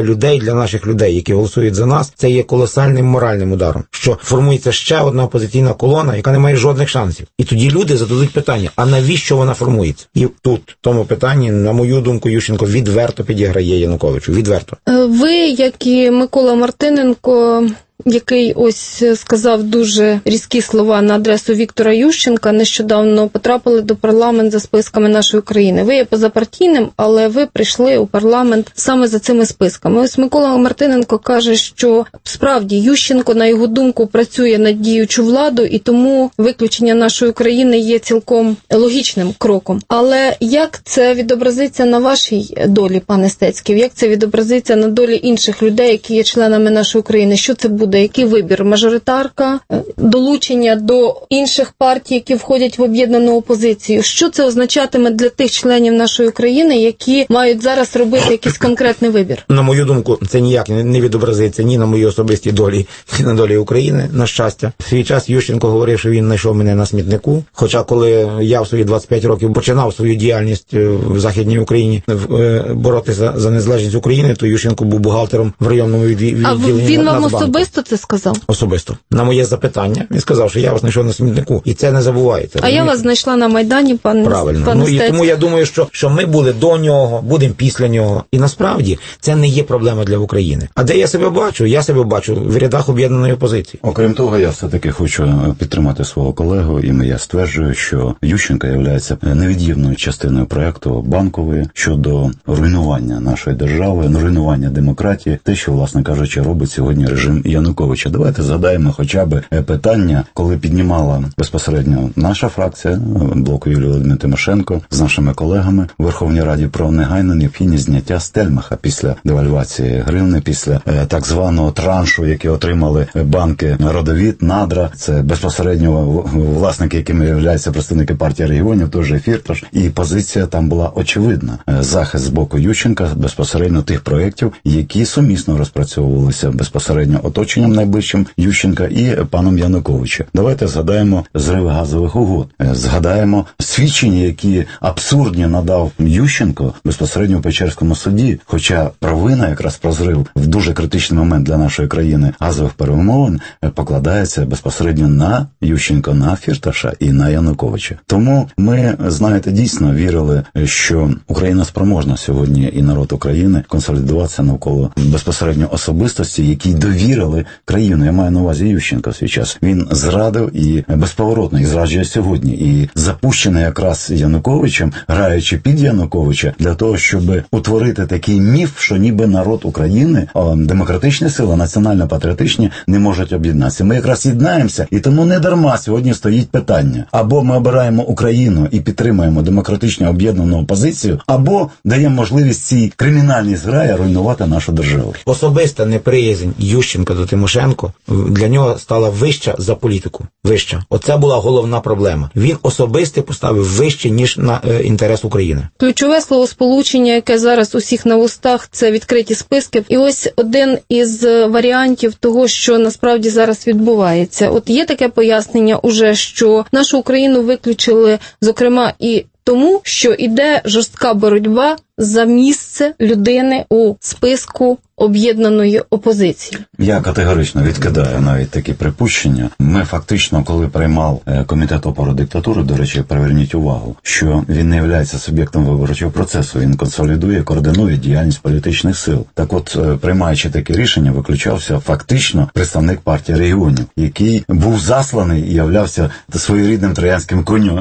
людей, для наших людей, які голосують за нас, це є колосальним моральним ударом, що формується ще одна опозиційна колона, яка не має жодних шансів. І тоді люди зададуть питання, а навіщо вона формується? І тут, в тому питанні, на мою думку, Ющенко відверто підіграє Януковичу. Відверто. Ви, як і Микола Мартиненко, який ось сказав дуже різкі слова на адресу Віктора Ющенка, нещодавно потрапили до парламенту за списками нашої країни. Ви є позапартійним, але ви прийшли у парламент саме за цими списками. Ось Микола Мартиненко каже, що справді Ющенко, на його думку, працює на діючу владу, і тому виключення нашої країни є цілком логічним кроком. Але як це відобразиться на вашій долі, пане Стецьків? Як це відобразиться на долі інших людей, які є членами нашої країни? Що це буде? Який вибір? Мажоритарка? Долучення до інших партій, які входять в об'єднану опозицію? Що це означатиме для тих членів нашої країни, які мають зараз робити якийсь конкретний вибір? На мою думку, це ніяк не відобразиться ні на моїй особистій долі, ні на долі України, на щастя. В свій час Ющенко говорив, що він знайшов мене на смітнику. Хоча, коли я в свої 25 років починав свою діяльність в Західній Україні боротися за незалежність України, то Ющенко був бухгалтером в районному відділенні Нацбанку. А він вам особисто це сказав? Особисто. На моє запитання він сказав, що я вас знайшов на смітнику. І це не забувається. А я вас знайшла на Майдані, пане Стецький. Правильно. І тому я думаю, що ми були до нього, будемо після нього. І насправді це не є проблема для України. А де я себе бачу? Я себе бачу в рядах об'єднаної опозиції. Окрім того, я все-таки хочу підтримати свого колегу, і я стверджую, що Ющенко є невід'ємною частиною проекту Банкової щодо руйнування нашої держави, руйнування демократії, те, що, власне кажучи, робить сьогодні режим Януковича. Давайте згадаємо хоча б питання, коли піднімала безпосередньо наша фракція блоку Юлії Володимирівни Тимошенко з нашими колегами в Верховній Раді про негайну необхідність зняття Стельмаха після девальвації гривни, після так званого траншу, який отримали банки Родовід, Надра, це безпосередньо власники, якими являються представники партії регіонів, той же Фірташ, і позиція там була очевидна. Захист з боку Ющенка безпосередньо тих проєктів, які сумісно розпрацьовувалися безпосередньо оточенням найближчим Ющенка і паном Януковичем. Давайте згадаємо зриви газових угод. Згадаємо свідчення, які абсурдні надав Ющенко безпосередньо в Печерському суді, хоча провина якраз про зрив в дуже критичний момент для нашої країни газових перемовин покладається безпосередньо на Ющенко, на Фірташа і на Януковича. Тому ми, знаєте, дійсно вірили, що Україна спроможна сьогодні і народ України консолідуватися навколо безпосередньо особистості, якій довірили країну. Я маю на увазі Ющенка в свій час. Він зрадив і безповоротно, і зраджує сьогодні. І запущений якраз Януковичем, граючи під Януковича, для того, щоб утворити такий міф, що ніби народ України, демократичні сили, національно-патріотичні, не можуть об'єднатися. Ми якраз єднаємося, і тому не дарма сьогодні стоїть питання. Або ми обираємо Україну і підтримуємо демократичну об'єднану опозицію, або даємо можливість цій кримінальній зграї руйнувати нашу державу. Особиста неприязнь Ющенка до Тимошенко для нього стала вища за політику. Вища. Оце була головна проблема. Він особисто поставив вище, ніж на інтерес України. Ключове словосполучення, яке зараз усіх на устах, це відкриті списки. І ось один із варіантів того, що насправді зараз відбувається. От є таке пояснення уже, що нашу Україну виключили, зокрема, і тому, що іде жорстка боротьба за місце людини у списку об'єднаної опозиції. Я категорично відкидаю навіть такі припущення. Ми фактично, коли приймав комітет опору диктатури, до речі, приверніть увагу, що він не є суб'єктом виборчого процесу, він консолідує, координує діяльність політичних сил. Так от, приймаючи таке рішення, виключався фактично представник партії регіонів, який був засланий і являвся своєрідним троянським конем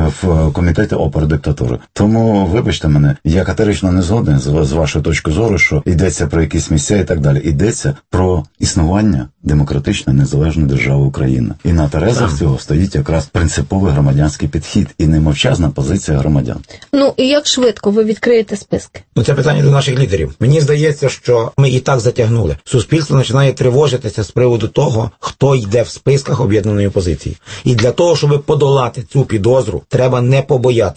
в комітеті опору диктатури. Тому, вибачте мене, я категорично не згоден з вашої точки зору, що йдеться про якісь місця і так далі. Йдеться про існування демократичної незалежної держави України. І на терезах цього стоїть якраз принциповий громадянський підхід і немовчазна позиція громадян. Ну, і як швидко ви відкриєте списки? Це питання до наших лідерів. Мені здається, що ми і так затягнули. Суспільство починає тривожитися з приводу того, хто йде в списках об'єднаної опозиції. І для того, щоб подолати цю підозру, треба не побоятися.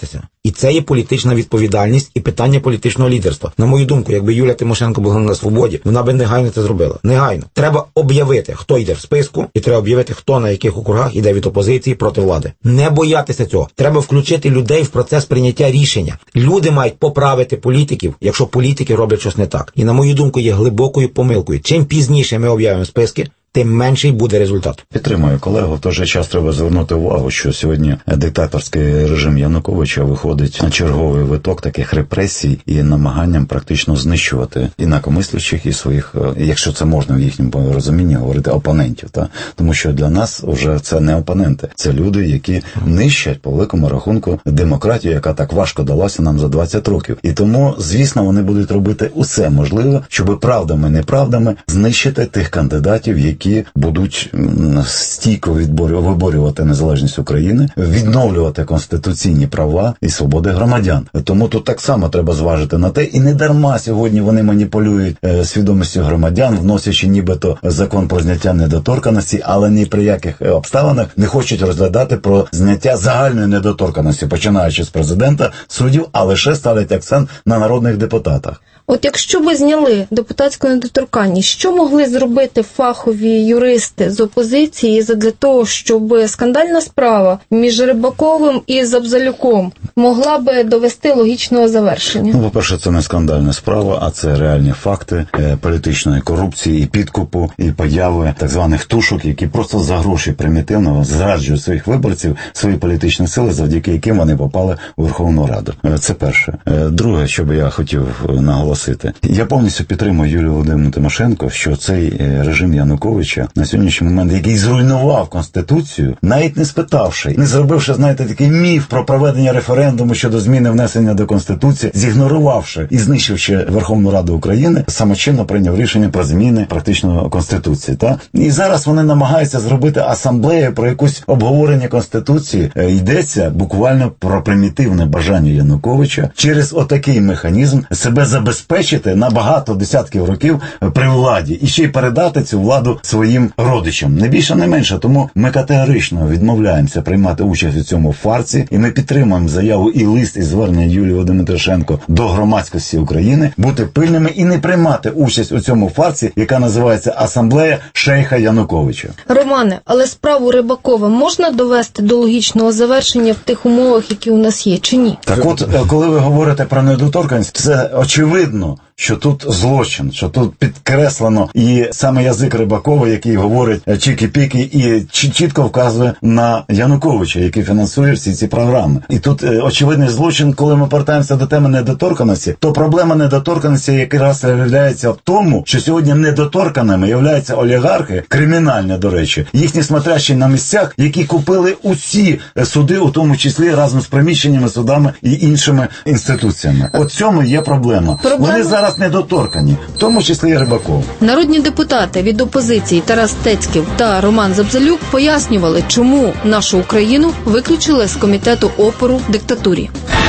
І це є політична відповідальність і питання політичного лідерства. На мою думку, якби Юлія Тимошенко була на свободі, вона би негайно це зробила. Негайно. Треба об'явити, хто йде в списку, і треба об'явити, хто на яких округах йде від опозиції проти влади. Не боятися цього. Треба включити людей в процес прийняття рішення. Люди мають поправити політиків, якщо політики роблять щось не так. І на мою думку, є глибокою помилкою. Чим пізніше ми об'явимо списки, тим менший буде результат. Підтримую колегу. В той же час треба звернути увагу, що сьогодні диктаторський режим Януковича виходить на черговий виток таких репресій і намаганням практично знищувати інакомислячих і своїх, якщо це можна в їхньому розумінні говорити, опонентів. Тому що для нас вже це не опоненти, це люди, які нищать по великому рахунку демократію, яка так важко далася нам за 20 років. І тому, звісно, вони будуть робити усе можливе, щоб правдами, неправдами знищити тих кандидатів, які будуть стійко виборювати незалежність України, відновлювати конституційні права і свободи громадян. Тому тут так само треба зважити на те, і не дарма сьогодні вони маніпулюють свідомістю громадян, вносячи нібито закон про зняття недоторканності, але ні при яких обставинах не хочуть розглядати про зняття загальної недоторканності, починаючи з президента, суддів, а лише ставлять акцент на народних депутатах. От якщо би зняли депутатську недоторканність, що могли зробити фахові юристи з опозиції задля того, щоб скандальна справа між Рибаковим і Забзалюком могла би довести логічного завершення? По-перше, це не скандальна справа, а це реальні факти політичної корупції і підкупу, і появи так званих тушок, які просто за гроші примітивно зраджують своїх виборців, свої політичні сили, завдяки яким вони попали у Верховну Раду. Це перше. Друге, що би я хотів наголосити, я повністю підтримую Юлію Володимирівну Тимошенко, що цей режим Януковича на сьогоднішній момент, який зруйнував Конституцію, навіть не спитавши, не зробивши, знаєте, такий міф про проведення референдуму щодо зміни внесення до Конституції, зігнорувавши і знищивши Верховну Раду України, самочинно прийняв рішення про зміни практично Конституції. І зараз вони намагаються зробити асамблею про якусь обговорення Конституції. Йдеться буквально про примітивне бажання Януковича через отакий механізм себе забезпечити на багато десятків років при владі і ще й передати цю владу своїм родичам. Не більше, не менше. Тому ми категорично відмовляємося приймати участь у цьому фарсі, і ми підтримуємо заяву і лист, і звернення Юлії Володимирівни Тимошенко до громадськості України бути пильними і не приймати участь у цьому фарсі, яка називається Асамблея шейха Януковича. Романе, але справу Рибакова можна довести до логічного завершення в тих умовах, які у нас є, чи ні? Так от, коли ви говорите про недоторканність, це очевидно, що тут злочин, що тут підкреслено і саме язик Рибакова, який говорить чіки-піки і чітко вказує на Януковича, який фінансує всі ці програми. І тут очевидний злочин, коли ми повертаємося до теми недоторканості, то проблема недоторканості якраз являється в тому, що сьогодні недоторканими являються олігархи, кримінальні, до речі, їхні смотрящі на місцях, які купили усі суди, у тому числі разом з приміщеннями, судами і іншими інституціями. От в цьому є проблема. Вони зараз недоторкані, в тому числі і Рибаков. Народні депутати від опозиції Тарас Стецьків та Роман Забзалюк пояснювали, чому нашу Україну виключили з комітету опору диктатурі.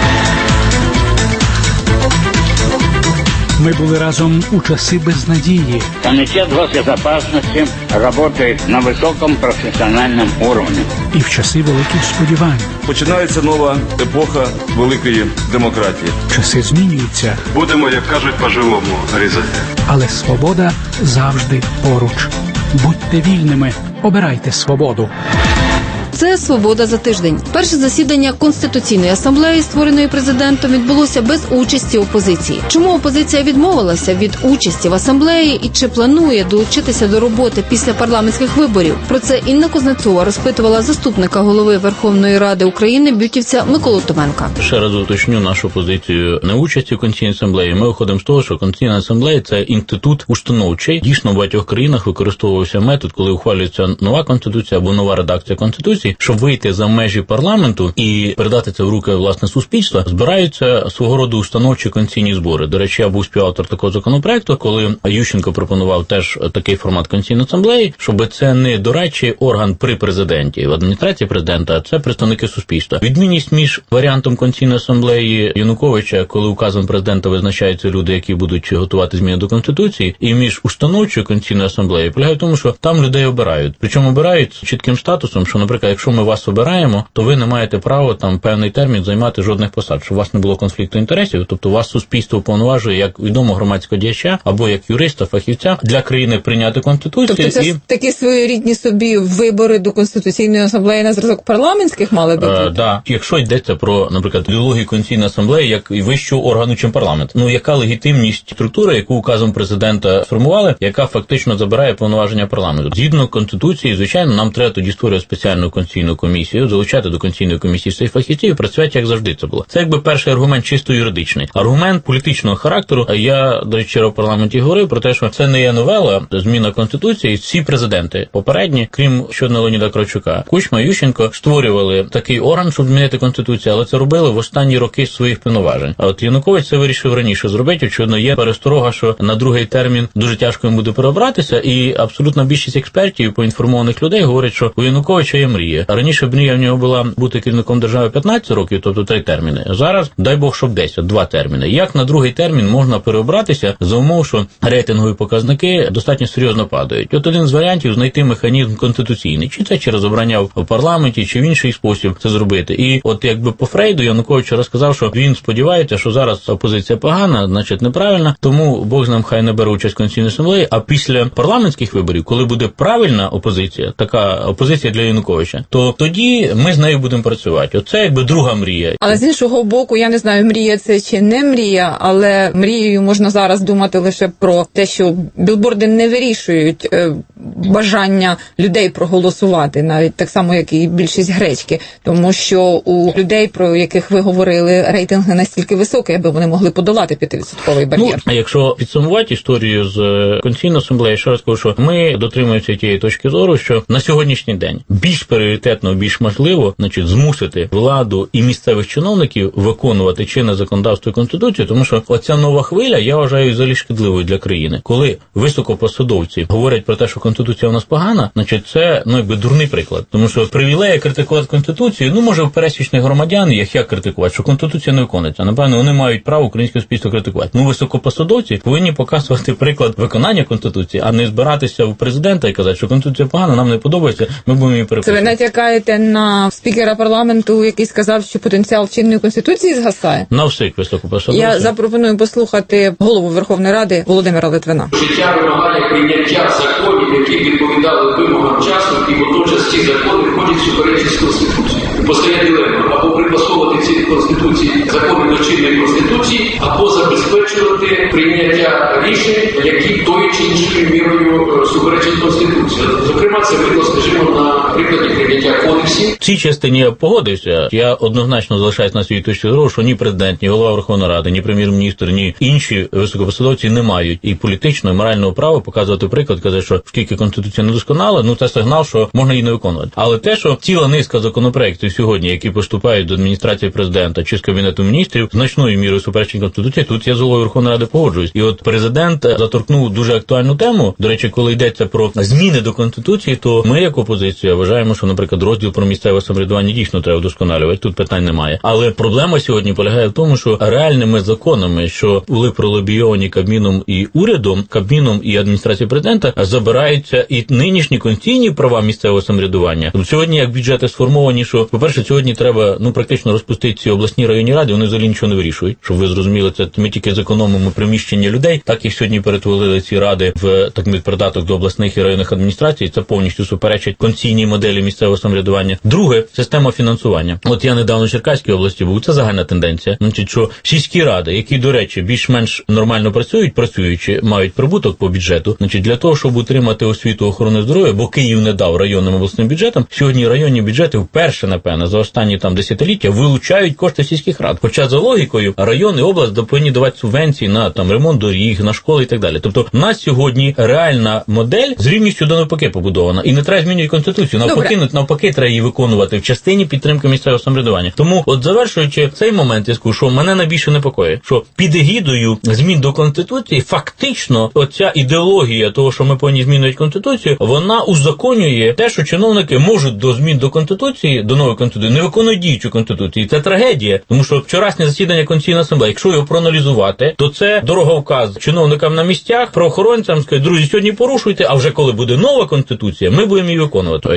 Мы были разом у часы безнадеги. Комитет госбезопасности работает на высоком профессиональном уровне. І в часи великих сподівань. Починається нова епоха великої демократії. Часи змінюються. Будемо, як кажуть, по-живому різати. Але свобода завжди поруч. Будьте вільними, обирайте свободу. Це «Свобода за тиждень». Перше засідання Конституційної асамблеї, створеної президентом, відбулося без участі опозиції. Чому опозиція відмовилася від участі в асамблеї і чи планує долучитися до роботи після парламентських виборів? Про це Інна Кузнецова розпитувала заступника голови Верховної Ради України бютівця Миколу Томенка. Ще раз уточню нашу позицію неучасті в Конституційній асамблеї. Ми виходимо з того, що Конституційна асамблея – це інститут установчий. Дійсно, в багатьох країнах використовувався метод, коли ухвалюється нова конституція або нова редакція конституції, щоб вийти за межі парламенту і передати це в руки, власне, суспільства, збираються свого роду установчі конституційні збори. До речі, я був співавтор такого законопроекту, коли Ющенко пропонував теж такий формат Конституційної асамблеї, щоб це не дорадчий орган при президенті, в адміністрації президента, а це представники суспільства. Відмінність між варіантом Конституційної асамблеї Януковича, коли указом президента визначаються люди, які будуть готувати зміни до Конституції, і між установчою Конституційною асамблеєю, полягає в тому, що там людей обирають. Причому обирають з чітким статусом, що, наприклад, якщо ми вас обираємо, то ви не маєте права там певний термін займати жодних посад, щоб у вас не було конфлікту інтересів, тобто вас суспільство уповноважує як відомого громадського діяча або як юриста, фахівця для країни прийняти конституцію. Тобто це такі своєрідні собі вибори до Конституційної асамблеї на зразок парламентських мали би бути? Да. Якщо йдеться про, наприклад, ідеологію Конституційної асамблеї як і вищого органу, чим парламент. Ну, яка легітимність структури, яку указом президента сформували, яка фактично забирає повноваження парламенту? Згідно Конституції, звичайно, нам треба тоді створювати спеціальну конституційну комісію, залучати до конституційної комісії своїх фахівців і працювати, як завжди це було. Це якби перший аргумент чисто юридичний. Аргумент політичного характеру. Я, до речі, в парламенті говорив про те, що це не є новела, зміна Конституції. Всі президенти попередні, крім щодо Леоніда Кравчука, Кучма, Ющенко, створювали такий орган, щоб змінити Конституцію, але це робили в останні роки своїх повноважень. А от Янукович це вирішив раніше зробити. Очевидно, є пересторога, що на другий термін дуже тяжко йому буде переобратися, і абсолютно більшість експертів, поінформованих людей говорять, що у Януковича є мрія. Раніше мрія в нього була бути керівником держави 15 років, тобто 3 терміни. Зараз, дай Бог, щоб 10, 2 терміни. Як на другий термін можна переобратися за умов, що рейтингові показники достатньо серйозно падають? От один з варіантів знайти механізм конституційний. Чи це через обрання в парламенті, чи в інший спосіб це зробити. І от якби по Фрейду Янукович розказав, що він сподівається, що зараз опозиція погана, значить неправильна, тому Бог з ним хай не бере участь в Конституційній асамблеї, а після парламентських виборів, коли буде правильна опозиція, така опозиція для Януковича, то тоді ми з нею будемо працювати. Оце якби друга мрія. Але з іншого боку, я не знаю, мрія це чи не мрія, але мрією можна зараз думати лише про те, що білборди не вирішують бажання людей проголосувати, навіть так само, як і більшість гречки, тому що у людей, про яких ви говорили, рейтинги настільки високі, аби вони могли подолати 5% бар'єр. Ну, якщо підсумувати історію з Конституційної асамблеї, ще раз кажу, що ми дотримуємося тієї точки зору, що на сьогоднішній день більш пріоритетно, більш можливо, значить, змусити владу і місцевих чиновників виконувати чинне законодавство і Конституцію, тому що оця нова хвиля, я вважаю, взагалі шкідливою для країни. Коли високопосадовці говорять про те, що Конституція у нас погана, значить, це, якби дурний приклад. Тому що привілеї критикувати Конституцію, може в пересічних громадян їх як критикувати, що Конституція не виконується. Напевно, вони мають право українське суспільство критикувати. Високопосадовці повинні показувати приклад виконання Конституції, а не збиратися в президента і казати, що Конституція погана, нам не подобається, ми будемо її переписувати. Це ви натякаєте на спікера парламенту, який сказав, що потенціал чинної Конституції згасає? На всіх високопосадовців. Я запропоную послухати голову Верховної Ради Володимира Литвина. Життя вимагає прийняття законів, які відповідали вимогам часу, і водночас ці закони входять в суперечність з Конституцією. Постає дилема або припасовувати ці Конституції, закони до чинної Конституції, або забезпечувати прийняття рішень, які тою чи іншою мірою суперечать Конституції. Зокрема, це видно, скажімо, на прикладі прийняття кодексів. В цій частині я погодився. Я однозначно залишаюсь на своїй точці зору, що ні президент, ні голова Верховної Ради, ні прем'єр-міністр, ні інші високопосадовці не мають і політичного, і морального права показувати приклад, казати, що оскільки Конституція недосконала, це сигнал, що можна її не виконувати. Але те, що ціла низка законопроєктів сьогодні, які поступають до адміністрації президента чи з Кабінету міністрів, значною мірою суперечить Конституції, тут я з головою Верховної Ради погоджуюсь. І от президент заторкнув дуже актуальну тему. До речі, коли йдеться про зміни до Конституції, то ми, як опозиція, вважаємо, що, наприклад, розділ про місцеве самоврядування дійсно треба вдосконалювати. Тут питань немає. Але проблема сьогодні полягає в тому, що реальними законами, що були пролобійовані Кабміном і урядом, Кабміном і адміністрацією президента, забираються і нинішні конституційні права місцевого самоврядування. Сьогодні, як бюджети сформовані, що, по-перше, сьогодні треба, практично розпустити ці обласні районні ради, вони взагалі нічого не вирішують. Щоб ви зрозуміли, це ми тільки зекономимо приміщення людей, так і сьогодні перетворили ці ради в придаток до обласних і районних адміністрацій. Це повністю суперечить конституційній моделі місцевого самоврядування. Друге, система фінансування. От я недавно в Черкаській області був, це загальна тенденція. Що сільські ради, які, до речі, більш-менш нормально працюючи, мають прибуток по бюджету, для того, щоб утримати освіту, охорону здоров'я, бо Київ не дав районним обласним бюджетам, сьогодні районні бюджети вперше, напевно, за останні десятиліття вилучають кошти сільських рад. Хоча за логікою район і область повинні давати субвенції на ремонт доріг, на школи і так далі. Тобто у нас сьогодні реальна модель з рівністю до навпаки побудована. І не треба змінювати Конституцію. Навпаки, треба її виконувати в частині підтримки місцевого самоврядування. Тому, завершуючи цей момент, я скажу, що мене найбільше непокоїть, що під егідою змін до Конституції фактично оця ідеологія того, що ми повинні змінювати Конституцію, вона узаконює те, що чиновники можуть до змін до Конституції, до нової Конституції, не виконують діючу Конституцію. Це трагедія, тому що вчорашнє засідання Конституційної асамблеї, якщо його проаналізувати, то це дороговказ чиновникам на місцях, правоохоронцям, сказати, друзі, сьогодні порушуйте, а вже коли буде нова Конституція, ми будемо її виконувати.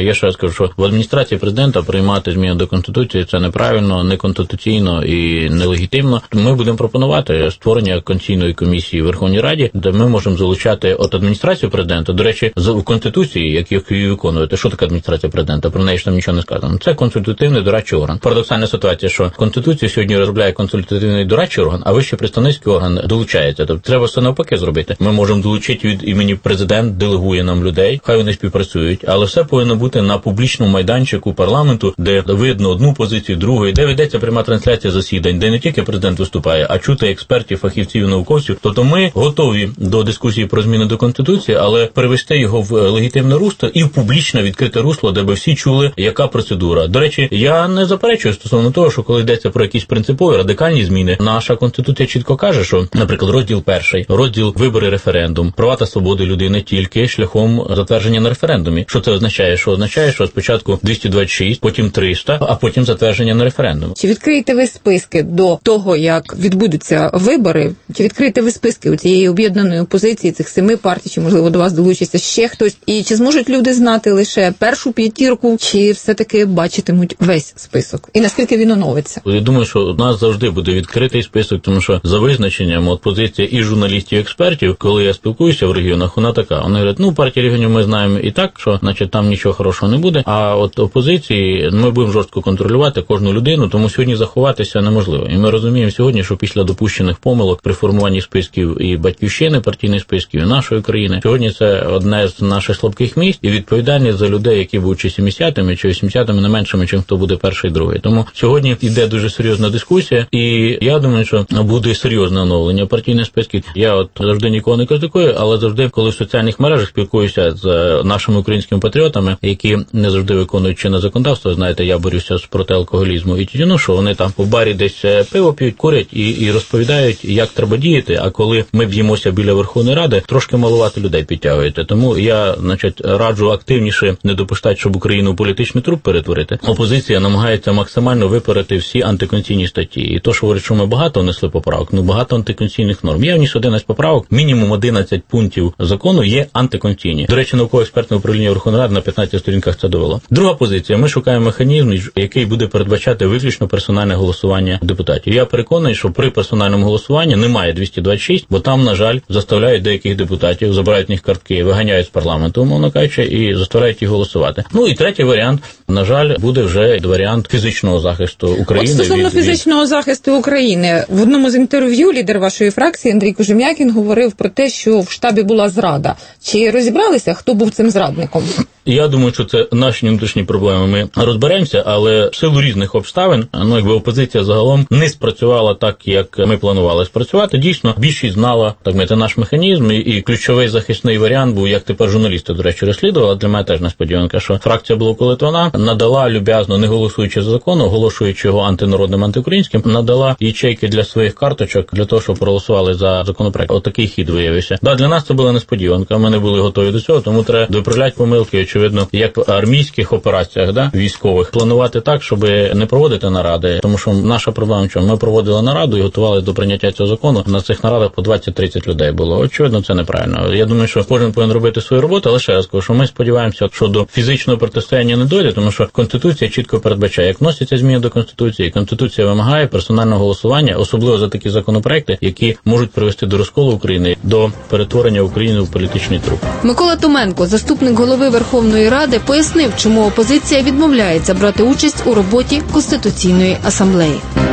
Я ще раз кажу, що в адміністрації президента приймати зміни до Конституції – це неправильно, неконституційно і нелегітимно. Ми будемо пропонувати створення Конституційної комісії в Верховній Раді, де ми можемо залучати от адміністрацію президента. До речі, в Конституції, як її виконувати, що таке адміністрація президента? Про неї ж там нічого не сказано. Це консультативний дорадчий орган. Парадоксальна ситуація, що Конституцію сьогодні розробляє консультативний дорадчий орган, а вищий представницький орган долучається. Тобто треба все навпаки зробити. Ми можемо долучити від імені президент, делегує нам людей, хай вони співпрацюють, але все повинно бути на публічному майданчику парламенту, де видно одну позицію, другу, де ведеться пряма трансляція засідань, де не тільки президент виступає, а чути експертів, фахівців, науковців. Тобто ми готові до дискусії про зміни до Конституції, але перевести його в легітимне русло і в публічне відкрите русло, де би всі чули, яка процедура. До речі, я не заперечую стосовно того, що коли йдеться про якісь принципові, радикальні зміни, наша Конституція чітко каже, що, наприклад, розділ 1, розділ вибори, референдум, права та свободи людини тільки шляхом затвердження на референдумі. Що це означає? Що означає, що спочатку 226, потім 300, а потім затвердження на референдумі. Чи відкриєте ви списки до того, як відбудуться вибори? Чи відкриєте ви списки у цієї об'єднаної опозиції, цих 7 партій, чи, можливо, до вас долучиться ще хтось? І чи зможуть люди знати лише першу п'ятірку, чи все-таки бачитимуть весь список? І наскільки він оновиться? Я думаю, що у нас завжди буде відкритий список, тому що за визначенням от позиція і журналістів, і експертів, коли я спілкуюся в регіонах, вона така. Вони говорять, партія регіонів ми знаємо і так, що, значить, там нічого хорошого не буде, а от опозиції ми будемо жорстко контролювати кожну людину, тому сьогодні заховатися неможливо. І ми розуміємо сьогодні, що після допущених помилок при формуванні списків і Батьківщини, партійних списків, і нашої країни, сьогодні це одне з наших слабких місць, і відповідальність за людей, які будуть чи 70-ми, чи 80-ми, не меншими, чим хто буде перший, другий. Тому сьогодні йде дуже серйозна дискусія, і я думаю, що буде серйозне оновлення партійних списків. Я от завжди нікого не критикую, але завжди, коли в соціальних мережах спілкуюся з нашими українськими патріотами, які не завжди виконують чинне законодавство, знаєте, я борюся проти алкоголізму і тютюну, що вони там у барі десь пиво п'ють, курять і розповідають, як треба діяти, а коли ми б'ємося біля Верховної Ради, трошки малувати людей підтягуєте. Тому я, раджу активніше не допускати, щоб Україну в політичний труп перетворити. Опозиція намагається максимально випередити всі антиконституційні статті. І то, що говорить, що ми багато внесли поправок, багато антиконституційних норм. Я вніс 11 поправок, мінімум 11 пунктів закону є антиконституційні. До речі, науково-експертне управління Верховної Ради на 15 сторінках це довело. Друга позиція. Ми шукаємо механізм, який буде передбачати виключно персональне голосування депутатів. Я переконаний, що при персональному голосуванні немає 226, бо там, на жаль, заставляють деяких депутатів, забирають в них картки, виганяють з парламенту, умовно кажучи, і заставляють їх голосувати. І третій варіант, на жаль, буде вже варіант фізичного захисту України. Стосовно фізичного захисту України, в одному з інтерв'ю лідер вашої фракції Андрій Кожем'якін говорив про те, що в штабі була зрада. Чи розібралися, хто був цим зрадником? Я думаю, що це наші внутрішні проблеми. Ми розберемося, але в силу різних обставин, опозиція загалом не спрацювала так, як ми планували спрацювати. Дійсно, більшість знала, це наш механізм, і ключовий захисний варіант був, як тепер журналісти, до речі, розслідували. Для мене теж несподіванка, що фракція Блоку Литвина надала люб'язно, не голосуючи за закон, оголошуючи його антинародним, антиукраїнським, надала ячейки для своїх карточок, для того, щоб проголосували за законопроект. Отакий хід виявився. Для нас це була несподіванка, ми не були готові до цього, тому треба виправляти помилки, очевидно, як в армійських операціях, військових, планувати так, щоб не проводити наради, тому що наша проблема в чому? Ми проводили нараду і готувалися до прийняття цього закону. На цих нарадах по 20-30 людей було. Очевидно, це неправильно. Я думаю, що кожен повинен робити свою роботу, але ще раз кажу, що ми сподіваємося, що до фізичного протистояння не дойде, тому що Конституція чітко передбачає, як вносяться зміни до Конституції. Конституція вимагає персонального голосування, особливо за такі законопроекти, які можуть привести до розколу України, до перетворення України в політичний труп. Микола Томенко, заступник голови Верховної Ради, пояснив, чому опозиція відмовляється брати участь у роботі Конституційної асамблеї.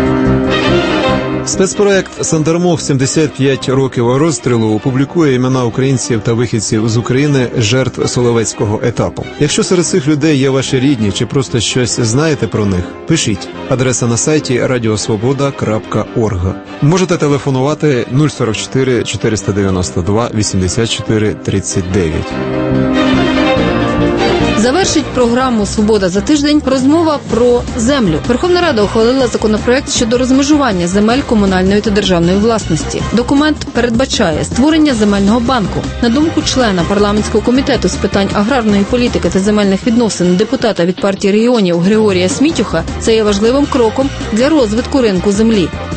Спецпроект «Сандермох. 75 років розстрілу» опублікує імена українців та вихідців з України, жертв Соловецького етапу. Якщо серед цих людей є ваші рідні чи просто щось знаєте про них, пишіть. Адреса на сайті radiosvoboda.org. Можете телефонувати 044 492 84 39. Завершить програму «Свобода за тиждень» розмова про землю. Верховна Рада ухвалила законопроект щодо розмежування земель комунальної та державної власності. Документ передбачає створення земельного банку. На думку члена парламентського комітету з питань аграрної політики та земельних відносин, депутата від партії регіонів Григорія Смітюха, це є важливим кроком для розвитку ринку землі.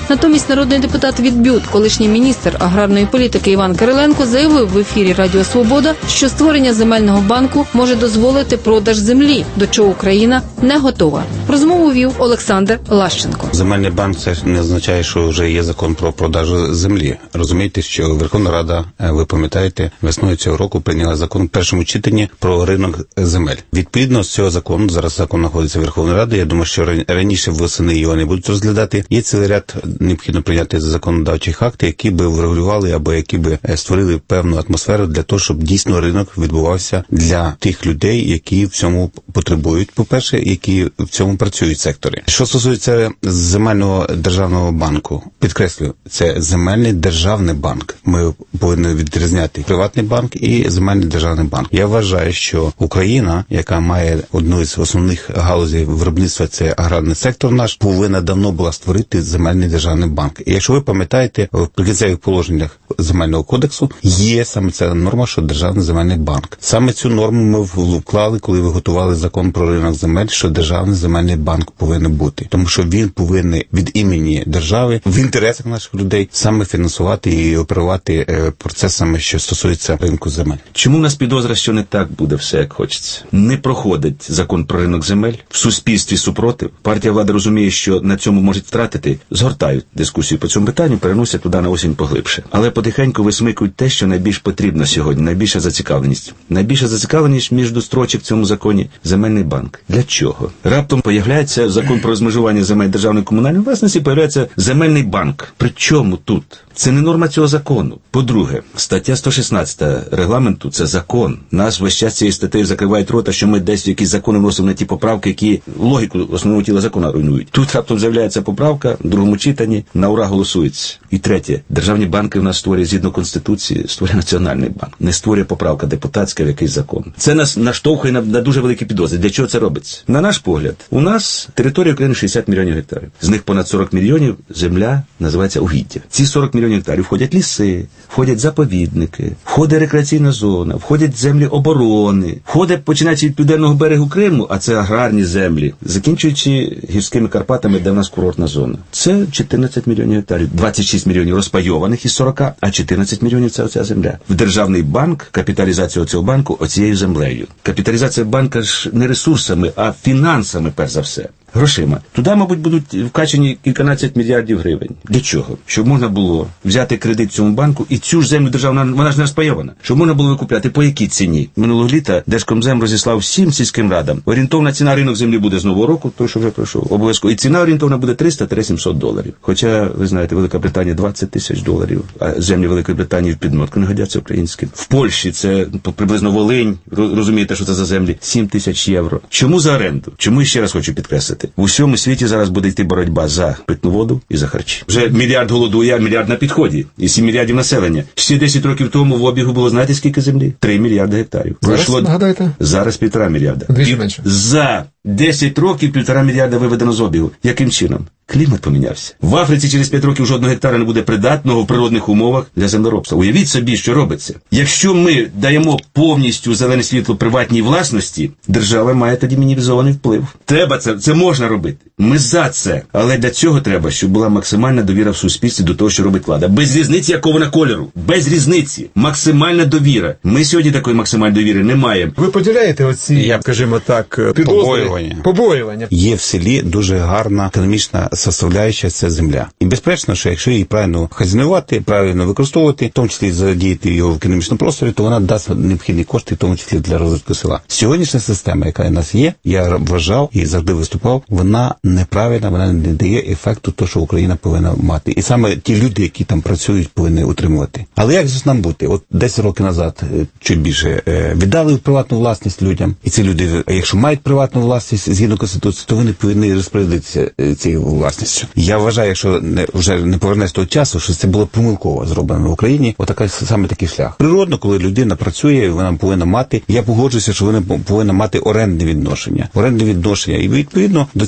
Натомість народний депутат від БЮТ, колишній міністр аграрної політики Іван Кириленко, заявив в ефірі Радіо Свобода, що створення земельного банку може дозволити продаж землі, до чого Україна не готова. Розмову вів Олександр Лащенко. Земельний банк – це не означає, що вже є закон про продаж землі. Розумієте, що Верховна Рада, ви пам'ятаєте, весною цього року прийняла закон в першому читанні про ринок земель. Відповідно з цього закону, зараз закон знаходиться в Верховній Раді, я думаю, що раніше восени його не будуть розглядати. Є цілий ряд необхідно прийняти законодавчих актів, які би врегулювали або які би створили певну атмосферу для того, щоб дійсно ринок відбувався для тих людей, які в цьому потребують, по-перше, які в цьому працюють в секторі. Що стосується земельного державного банку, підкреслюю, це земельний державний банк. Ми повинні відрізняти приватний банк і земельний державний банк. Я вважаю, що Україна, яка має одну з основних галузей виробництва, це аграрний сектор наш, повинна давно була створити земельний державний банк. І якщо ви пам'ятаєте, в прикінцевих положеннях Земельного кодексу є саме ця норма, що державний земельний банк. Саме цю норму ми вклали, коли ви готували закон про ринок земель, що державний земельний банк повинен бути. Тому що він повинен від імені держави в інтересах наших людей саме фінансувати і оперувати процесами, що стосуються ринку земель. Чому в нас підозра, що не так буде все, як хочеться? Не проходить закон про ринок земель, в суспільстві супротив. Партія влади розуміє, що на цьому можуть втратити, згортають дискусію по цьому питанню, переносять туди на осінь поглибше. Але потихеньку висмикують те, що найбільш потрібно сьогодні, найбільша зацікавленість. Найбільша зацікавленість між строчок в цьому законі – земельний банк. Для чого? Раптом появляється закон про розмежування земель державної комунальної власності, появляється земельний банк. При чому тут? Це не норма цього закону. По-друге, стаття 116 регламенту – це закон. Нас весь час цією статтею закривають рота, що ми десь в якісь закони вносимо на ті поправки, які логіку основного тіла закону руйнують. Тут раптом з'являється поправка, в другому читанні, на ура голосується. І третє, державні банки в нас створює згідно Конституції, створює Національний банк. Не створює поправка депутатська в якийсь закон. Це нас наштовхує на дуже великі підозри. Для чого це робиться? На наш погляд, у нас територія України 60 мільйонів гектарів. З них понад 40 мільйонів земля називається угіддя. Ці 40 мільйонів гектарів входять ліси, входять заповідники, входить рекреаційна зона, входять землі оборони, входить, починаючи від південного берегу Криму, а це аграрні землі, закінчуючи гірськими Карпатами, де в нас курортна зона. Це 14 мільйонів гектарів, 26 мільйонів розпайованих із 40, а 14 мільйонів – це оця земля. В державний банк, капіталізація цього банку оцією землею. Капіталізація банка ж не ресурсами, а фінансами, перш за все. Грошима. Туди, мабуть, будуть вкачені кільканадцять мільярдів гривень. Для чого? Щоб можна було взяти кредит в цьому банку і цю ж землю державну, вона ж не розпайована. Щоб можна було викупляти по якій ціні. Минулого літа Держкомзем розіслав всім сільським радам. Орієнтовна ціна ринок землі буде з нового року, той, що вже пройшов, обов'язково. І ціна орієнтовна буде $300-700. Хоча, ви знаєте, Велика Британія $20,000, а землі Великої Британії в піднотку не годяться українським. В Польщі це приблизно Волинь, розумієте, що це за землі, 7 тисяч євро. Чому за оренду? Чому, ще раз хочу підкреслити? В усьому світі зараз буде йти боротьба за питну воду і за харчі. Вже мільярд голодує, а мільярд на підході. І 7 мільярдів населення. Ще 10 років тому в обігу було, знаєте, скільки землі? 3 мільярди гектарів. Зараз, нагадайте? Зараз 1,5 мільярда. Двічі менше. За 10 років 1,5 мільярда виведено з обігу. Яким чином? Клімат помінявся. В Африці через 5 років жодного гектара не буде придатного в природних умовах для землеробства. Уявіть собі, що робиться. Якщо ми даємо повністю зелене світло приватній власності, держава має тоді мінімізований вплив. Треба це можна робити. Ми за це. Але для цього треба, щоб була максимальна довіра в суспільстві до того, що робить влада. Без різниці якого вона кольору. Без різниці. Максимальна довіра. Ми сьогодні такої максимальної довіри не маємо. Ви поділяєте оці, скажімо так, побоювання? Є в селі дуже гарна економічна составляюча – це земля. І безперечно, що якщо її правильно хазяйнувати, правильно використовувати, в тому числі задіяти його в економічному просторі, то вона дасть необхідні кошти, в тому числі для розвитку села. Сьогоднішня система, яка у нас є, я вважав і завжди виступав, вона неправильна, вона не дає ефекту того, що Україна повинна мати. І саме ті люди, які там працюють, повинні утримувати. Але як же нам бути? От 10 років назад, чуть більше, віддали в приватну власність людям. І ці люди, якщо мають приватну власність згідно Конституції, то вони повинні розпорядитися цією власністю. Я вважаю, якщо вже не повернеться того часу, що це було помилково зроблено в Україні, саме такий шлях. Природно, коли людина працює, вона повинна мати, я погоджуюся, що вона повинна мати орендне відношення. І відповідно до цих орендних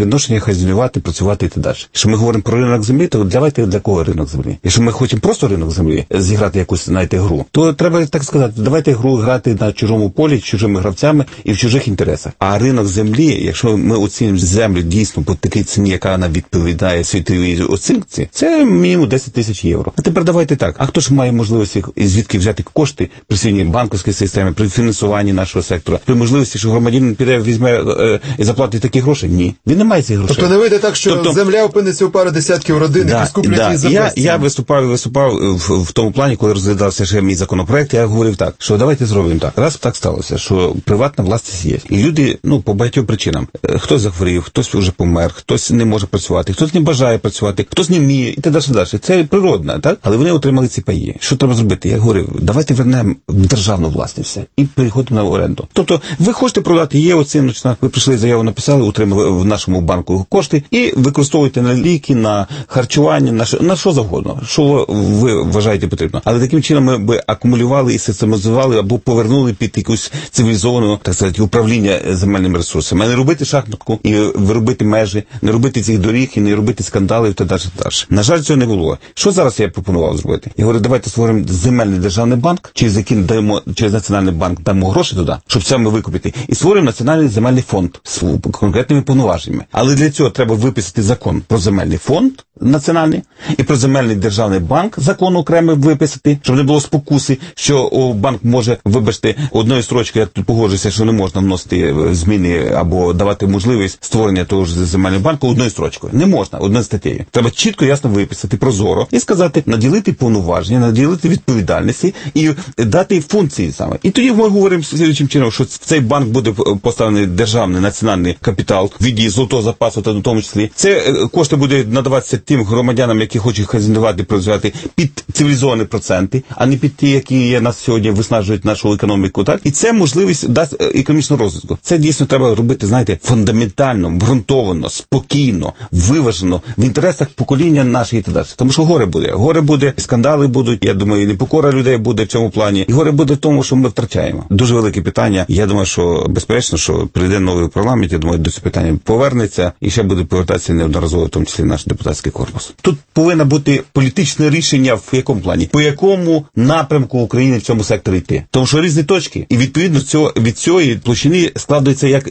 відношення, хазяйнувати, працювати і так далі. Якщо ми говоримо про ринок землі, то давайте для кого ринок землі? Якщо ми хочемо просто ринок землі, зіграти якусь, знаєте, гру, то треба так сказати, давайте гру грати на чужому полі, чужими гравцями і в чужих інтересах. А ринок землі, якщо ми оцінимо землю дійсно по такій ціні, яка вона відповідає світовій оцінці, це мінімум 10 тисяч євро. А тепер давайте так. А хто ж має можливості звідки взяти кошти при сьогодні банківській системі, при фінансуванні нашого сектора, при можливості, що громадянин піде, візьме і заплатить такі гроші? Ні. Він не має цих грошей. Тобто не вийде так, що земля опиниться у пари десятків родин, які скуплять її за безцінь. Я виступав в тому плані, коли розглядався ще мій законопроект, я говорив так, що давайте зробимо так. Раз так сталося, що приватна власність є. І люди, по багатьом причинам. Хтось захворів, хтось вже помер, хтось не може працювати, хтось не бажає працювати, хтось не вміє і так далі. Це природно, так? Але вони отримали ці паї. Що треба зробити? Я говорив, давайте вернемо державну власність і переходимо на оренду. Тобто, ви хочете продати, є оціночна, ви прийшли заяву, написали, отримали в нашому банку кошти і використовуєте на ліки, на харчування, на що завгодно, що ви вважаєте потрібно. Але таким чином ми би акумулювали і систематизували або повернули під якусь цивілізовану, так сказати, управління земельними ресурсами. А не робити шахматку і робити межі, не робити цих доріг і не робити скандалів та далі. На жаль, цього не було. Що зараз я пропонував зробити? Я говорю, давайте створимо земельний державний банк, через який даємо, через національний банк дамо гроші туди, щоб це ми викупити. І створюємо національний земельний фонд з конкретними повноваженнями. Але для цього треба виписати закон про земельний фонд національний і про земельний державний банк, закон окремо виписати, щоб не було спокуси, що банк може, вибачте, одною строчкою, я тут погоджуюся, що не можна вносити зміни або давати можливість створення того ж земельного банку одною строчкою. Не можна, одною статтею. Треба чітко, ясно виписати, прозоро і сказати, наділити повноваження, наділити відповідальності і дати функції саме. І тоді ми говоримо слідчим чином, що в цей банк буде поставлений державний національний капітал в віді золотого запасу, та в тому числі. Це кошти буде надаватися тим громадянам, які хочуть хазяйнувати, працювати під цивілізовані проценти, а не під ті, які є нас сьогодні виснажують нашу економіку. Так? І це можливість дасть економічного розвитку. Це дійсно треба робити, знаєте, фундаментально, ґрунтовано, спокійно, виважено, в інтересах покоління нашої і так далі. Тому що горе буде, скандали будуть, я думаю, і непокора людей буде в цьому плані. І горе буде в тому, що ми втрачаємо. Дуже велике питання. Я думаю, що безперечно, що прийде новий парламент, я думаю, до цього питання повернеться і ще буде повертатися неодноразово, в тому числі наш депутатський корпус. Тут повинно бути політичне рішення в якому плані? По якому напрямку України в цьому секторі йти? Тому що різні точки, і відповідно від цієї площини складується як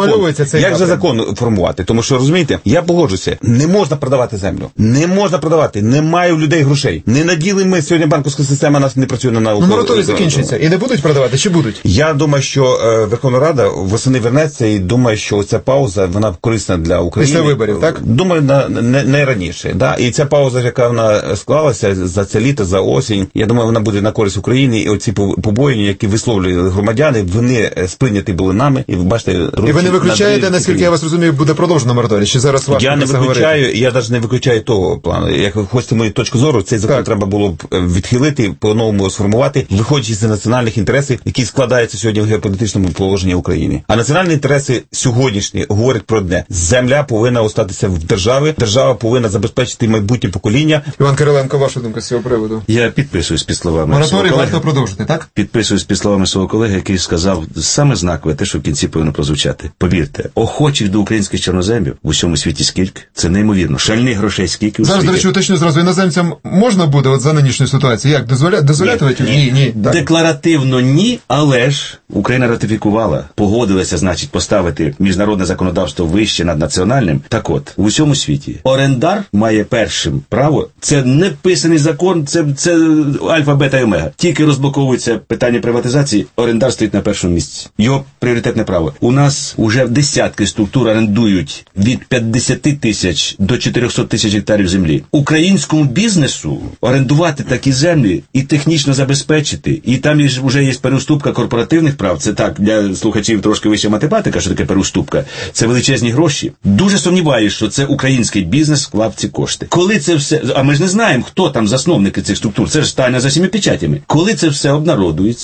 же закон формувати. Тому що, розумієте, я погоджуся, не можна продавати землю. Не можна продавати, немає у людей грошей. Не наділи ми сьогодні банківська система нас не працює на науку. Мораторій закінчиться. І не будуть продавати, чи будуть? Я думаю, що Верховна Рада восени вернеться і думаю, що ця пауза, вона корисна для України. Після виборів, так? Думаю, не раніше. Да? І ця пауза, яка вона склалася за це літо, за осінь, я думаю, вона буде на користь Україні. І оці побоювання, які висловлювали громадяни, вони сприйняті були нами. І бачите, і ви не виключаєте, наскільки я вас розумію, буде продовжено мораторій? Чи зараз важко я не виключаю, я навіть не виключаю того плану. Як ви хочете мою точку зору, цей закон треба було б відхилити, по-новому сформувати, виходячи з національних інтересів, які складаються сьогодні в геополітичному положенні України. А національні інтереси сьогоднішні говорять про одне: земля повинна остатися в державі, держава повинна забезпечити майбутнє покоління. Іван Кириленко, ваша думка з цього приводу? Я підписуюсь під словами. Мораторій варто продовжити, так? Підписуюсь під словами свого колеги, який сказав саме знакове те, що в кінці повинно прозвучати. Повірте, охочих до українських чорноземів в усьому світі скільки? Це неймовірно. Шальних грошей скільки у світі? Зараз, до речі, уточню зразу, іноземцям можна буде от за нинішню ситуацію? Як? Дозволятимуть? Ні. Декларативно ні, але ж Україна ратифікувала, погодилася, значить, поставити міжнародне законодавство вище над національним. Так от, в усьому світі орендар має першим право. Це не писаний закон, це альфа, бета і омега. Тільки розблоковується питання приватизації, орендар стоїть на першому місці. Його пріоритетне право. У нас уже десятки структур орендують від 50 тисяч до 400 тисяч гектарів землі. Українському бізнесу орендувати такі землі і технічно забезпечити, і там вже є переуступка корпоративних прав. Це так, для слухачів трошки вища математика, що таке переуступка. Це величезні гроші. Дуже сумніваюся, що це український бізнес вклав ці кошти. Коли це все, а ми ж не знаємо, хто там засновники цих структур, це ж тайна за 7 печатями. Коли це все обнародується,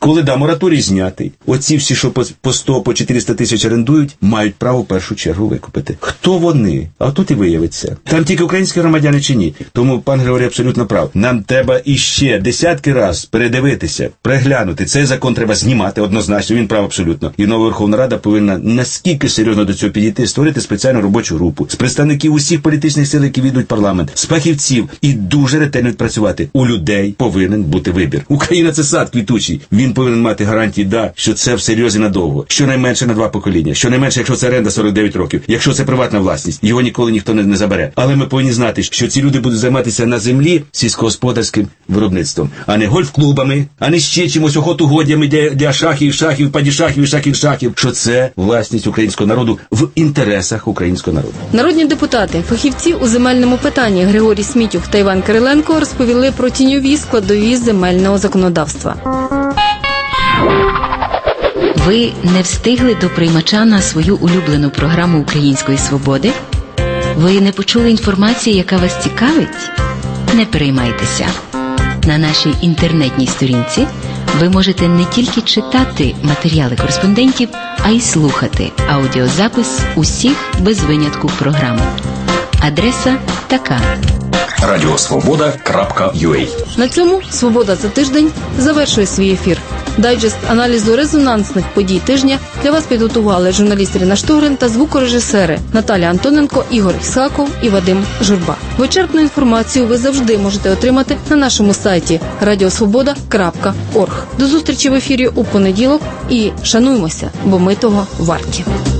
Коли мораторій знятий, оці всі, що по 100, по 400 тисяч орендують, мають право в першу чергу викупити. Хто вони? А тут і виявиться. Там тільки українські громадяни чи ні? Тому пан Григорій абсолютно прав. Нам треба іще десятки раз передивитися, переглянути. Цей закон треба знімати однозначно, він прав абсолютно. І нова Верховна Рада повинна наскільки серйозно до цього підійти, створити спеціальну робочу групу з представників усіх політичних сил, які відуть в парламент, з фахівців і дуже ретельно відпрацювати. У людей повинен бути вибір. Україна – це сад квітучий. Він повинен мати гарантії, що це всерйоз і надовго. Щонайменше на 2 покоління. Щонайменше, якщо це оренда 49 років. Якщо це приватна власність, його ніколи ніхто не забере. Але ми повинні знати, що ці люди будуть займатися на землі сільськогосподарським виробництвом, а не гольф-клубами, а не ще чимось охотугодями для шахів, падішахів і шахів. Що це власність українського народу в інтересах українського народу. Народні депутати, фахівці у земельному питанні Григорій Смітюх та Іван Кириленко розповіли про тіньові складові земельного законодавства. Ви не встигли до приймача на свою улюблену програму Української свободи? Ви не почули інформації, яка вас цікавить? Не переймайтеся. На нашій інтернетній сторінці ви можете не тільки читати матеріали кореспондентів, а й слухати аудіозапис усіх без винятку програм. Адреса така: radiosvoboda.ua. На цьому «Свобода за тиждень» завершує свій ефір. Дайджест аналізу резонансних подій тижня для вас підготували журналіст Ірина Штогрин та звукорежисери Наталя Антоненко, Ігор Ісаков і Вадим Журба. Вичерпну інформацію ви завжди можете отримати на нашому сайті radiosvoboda.org. До зустрічі в ефірі у понеділок і шануймося, бо ми того варті.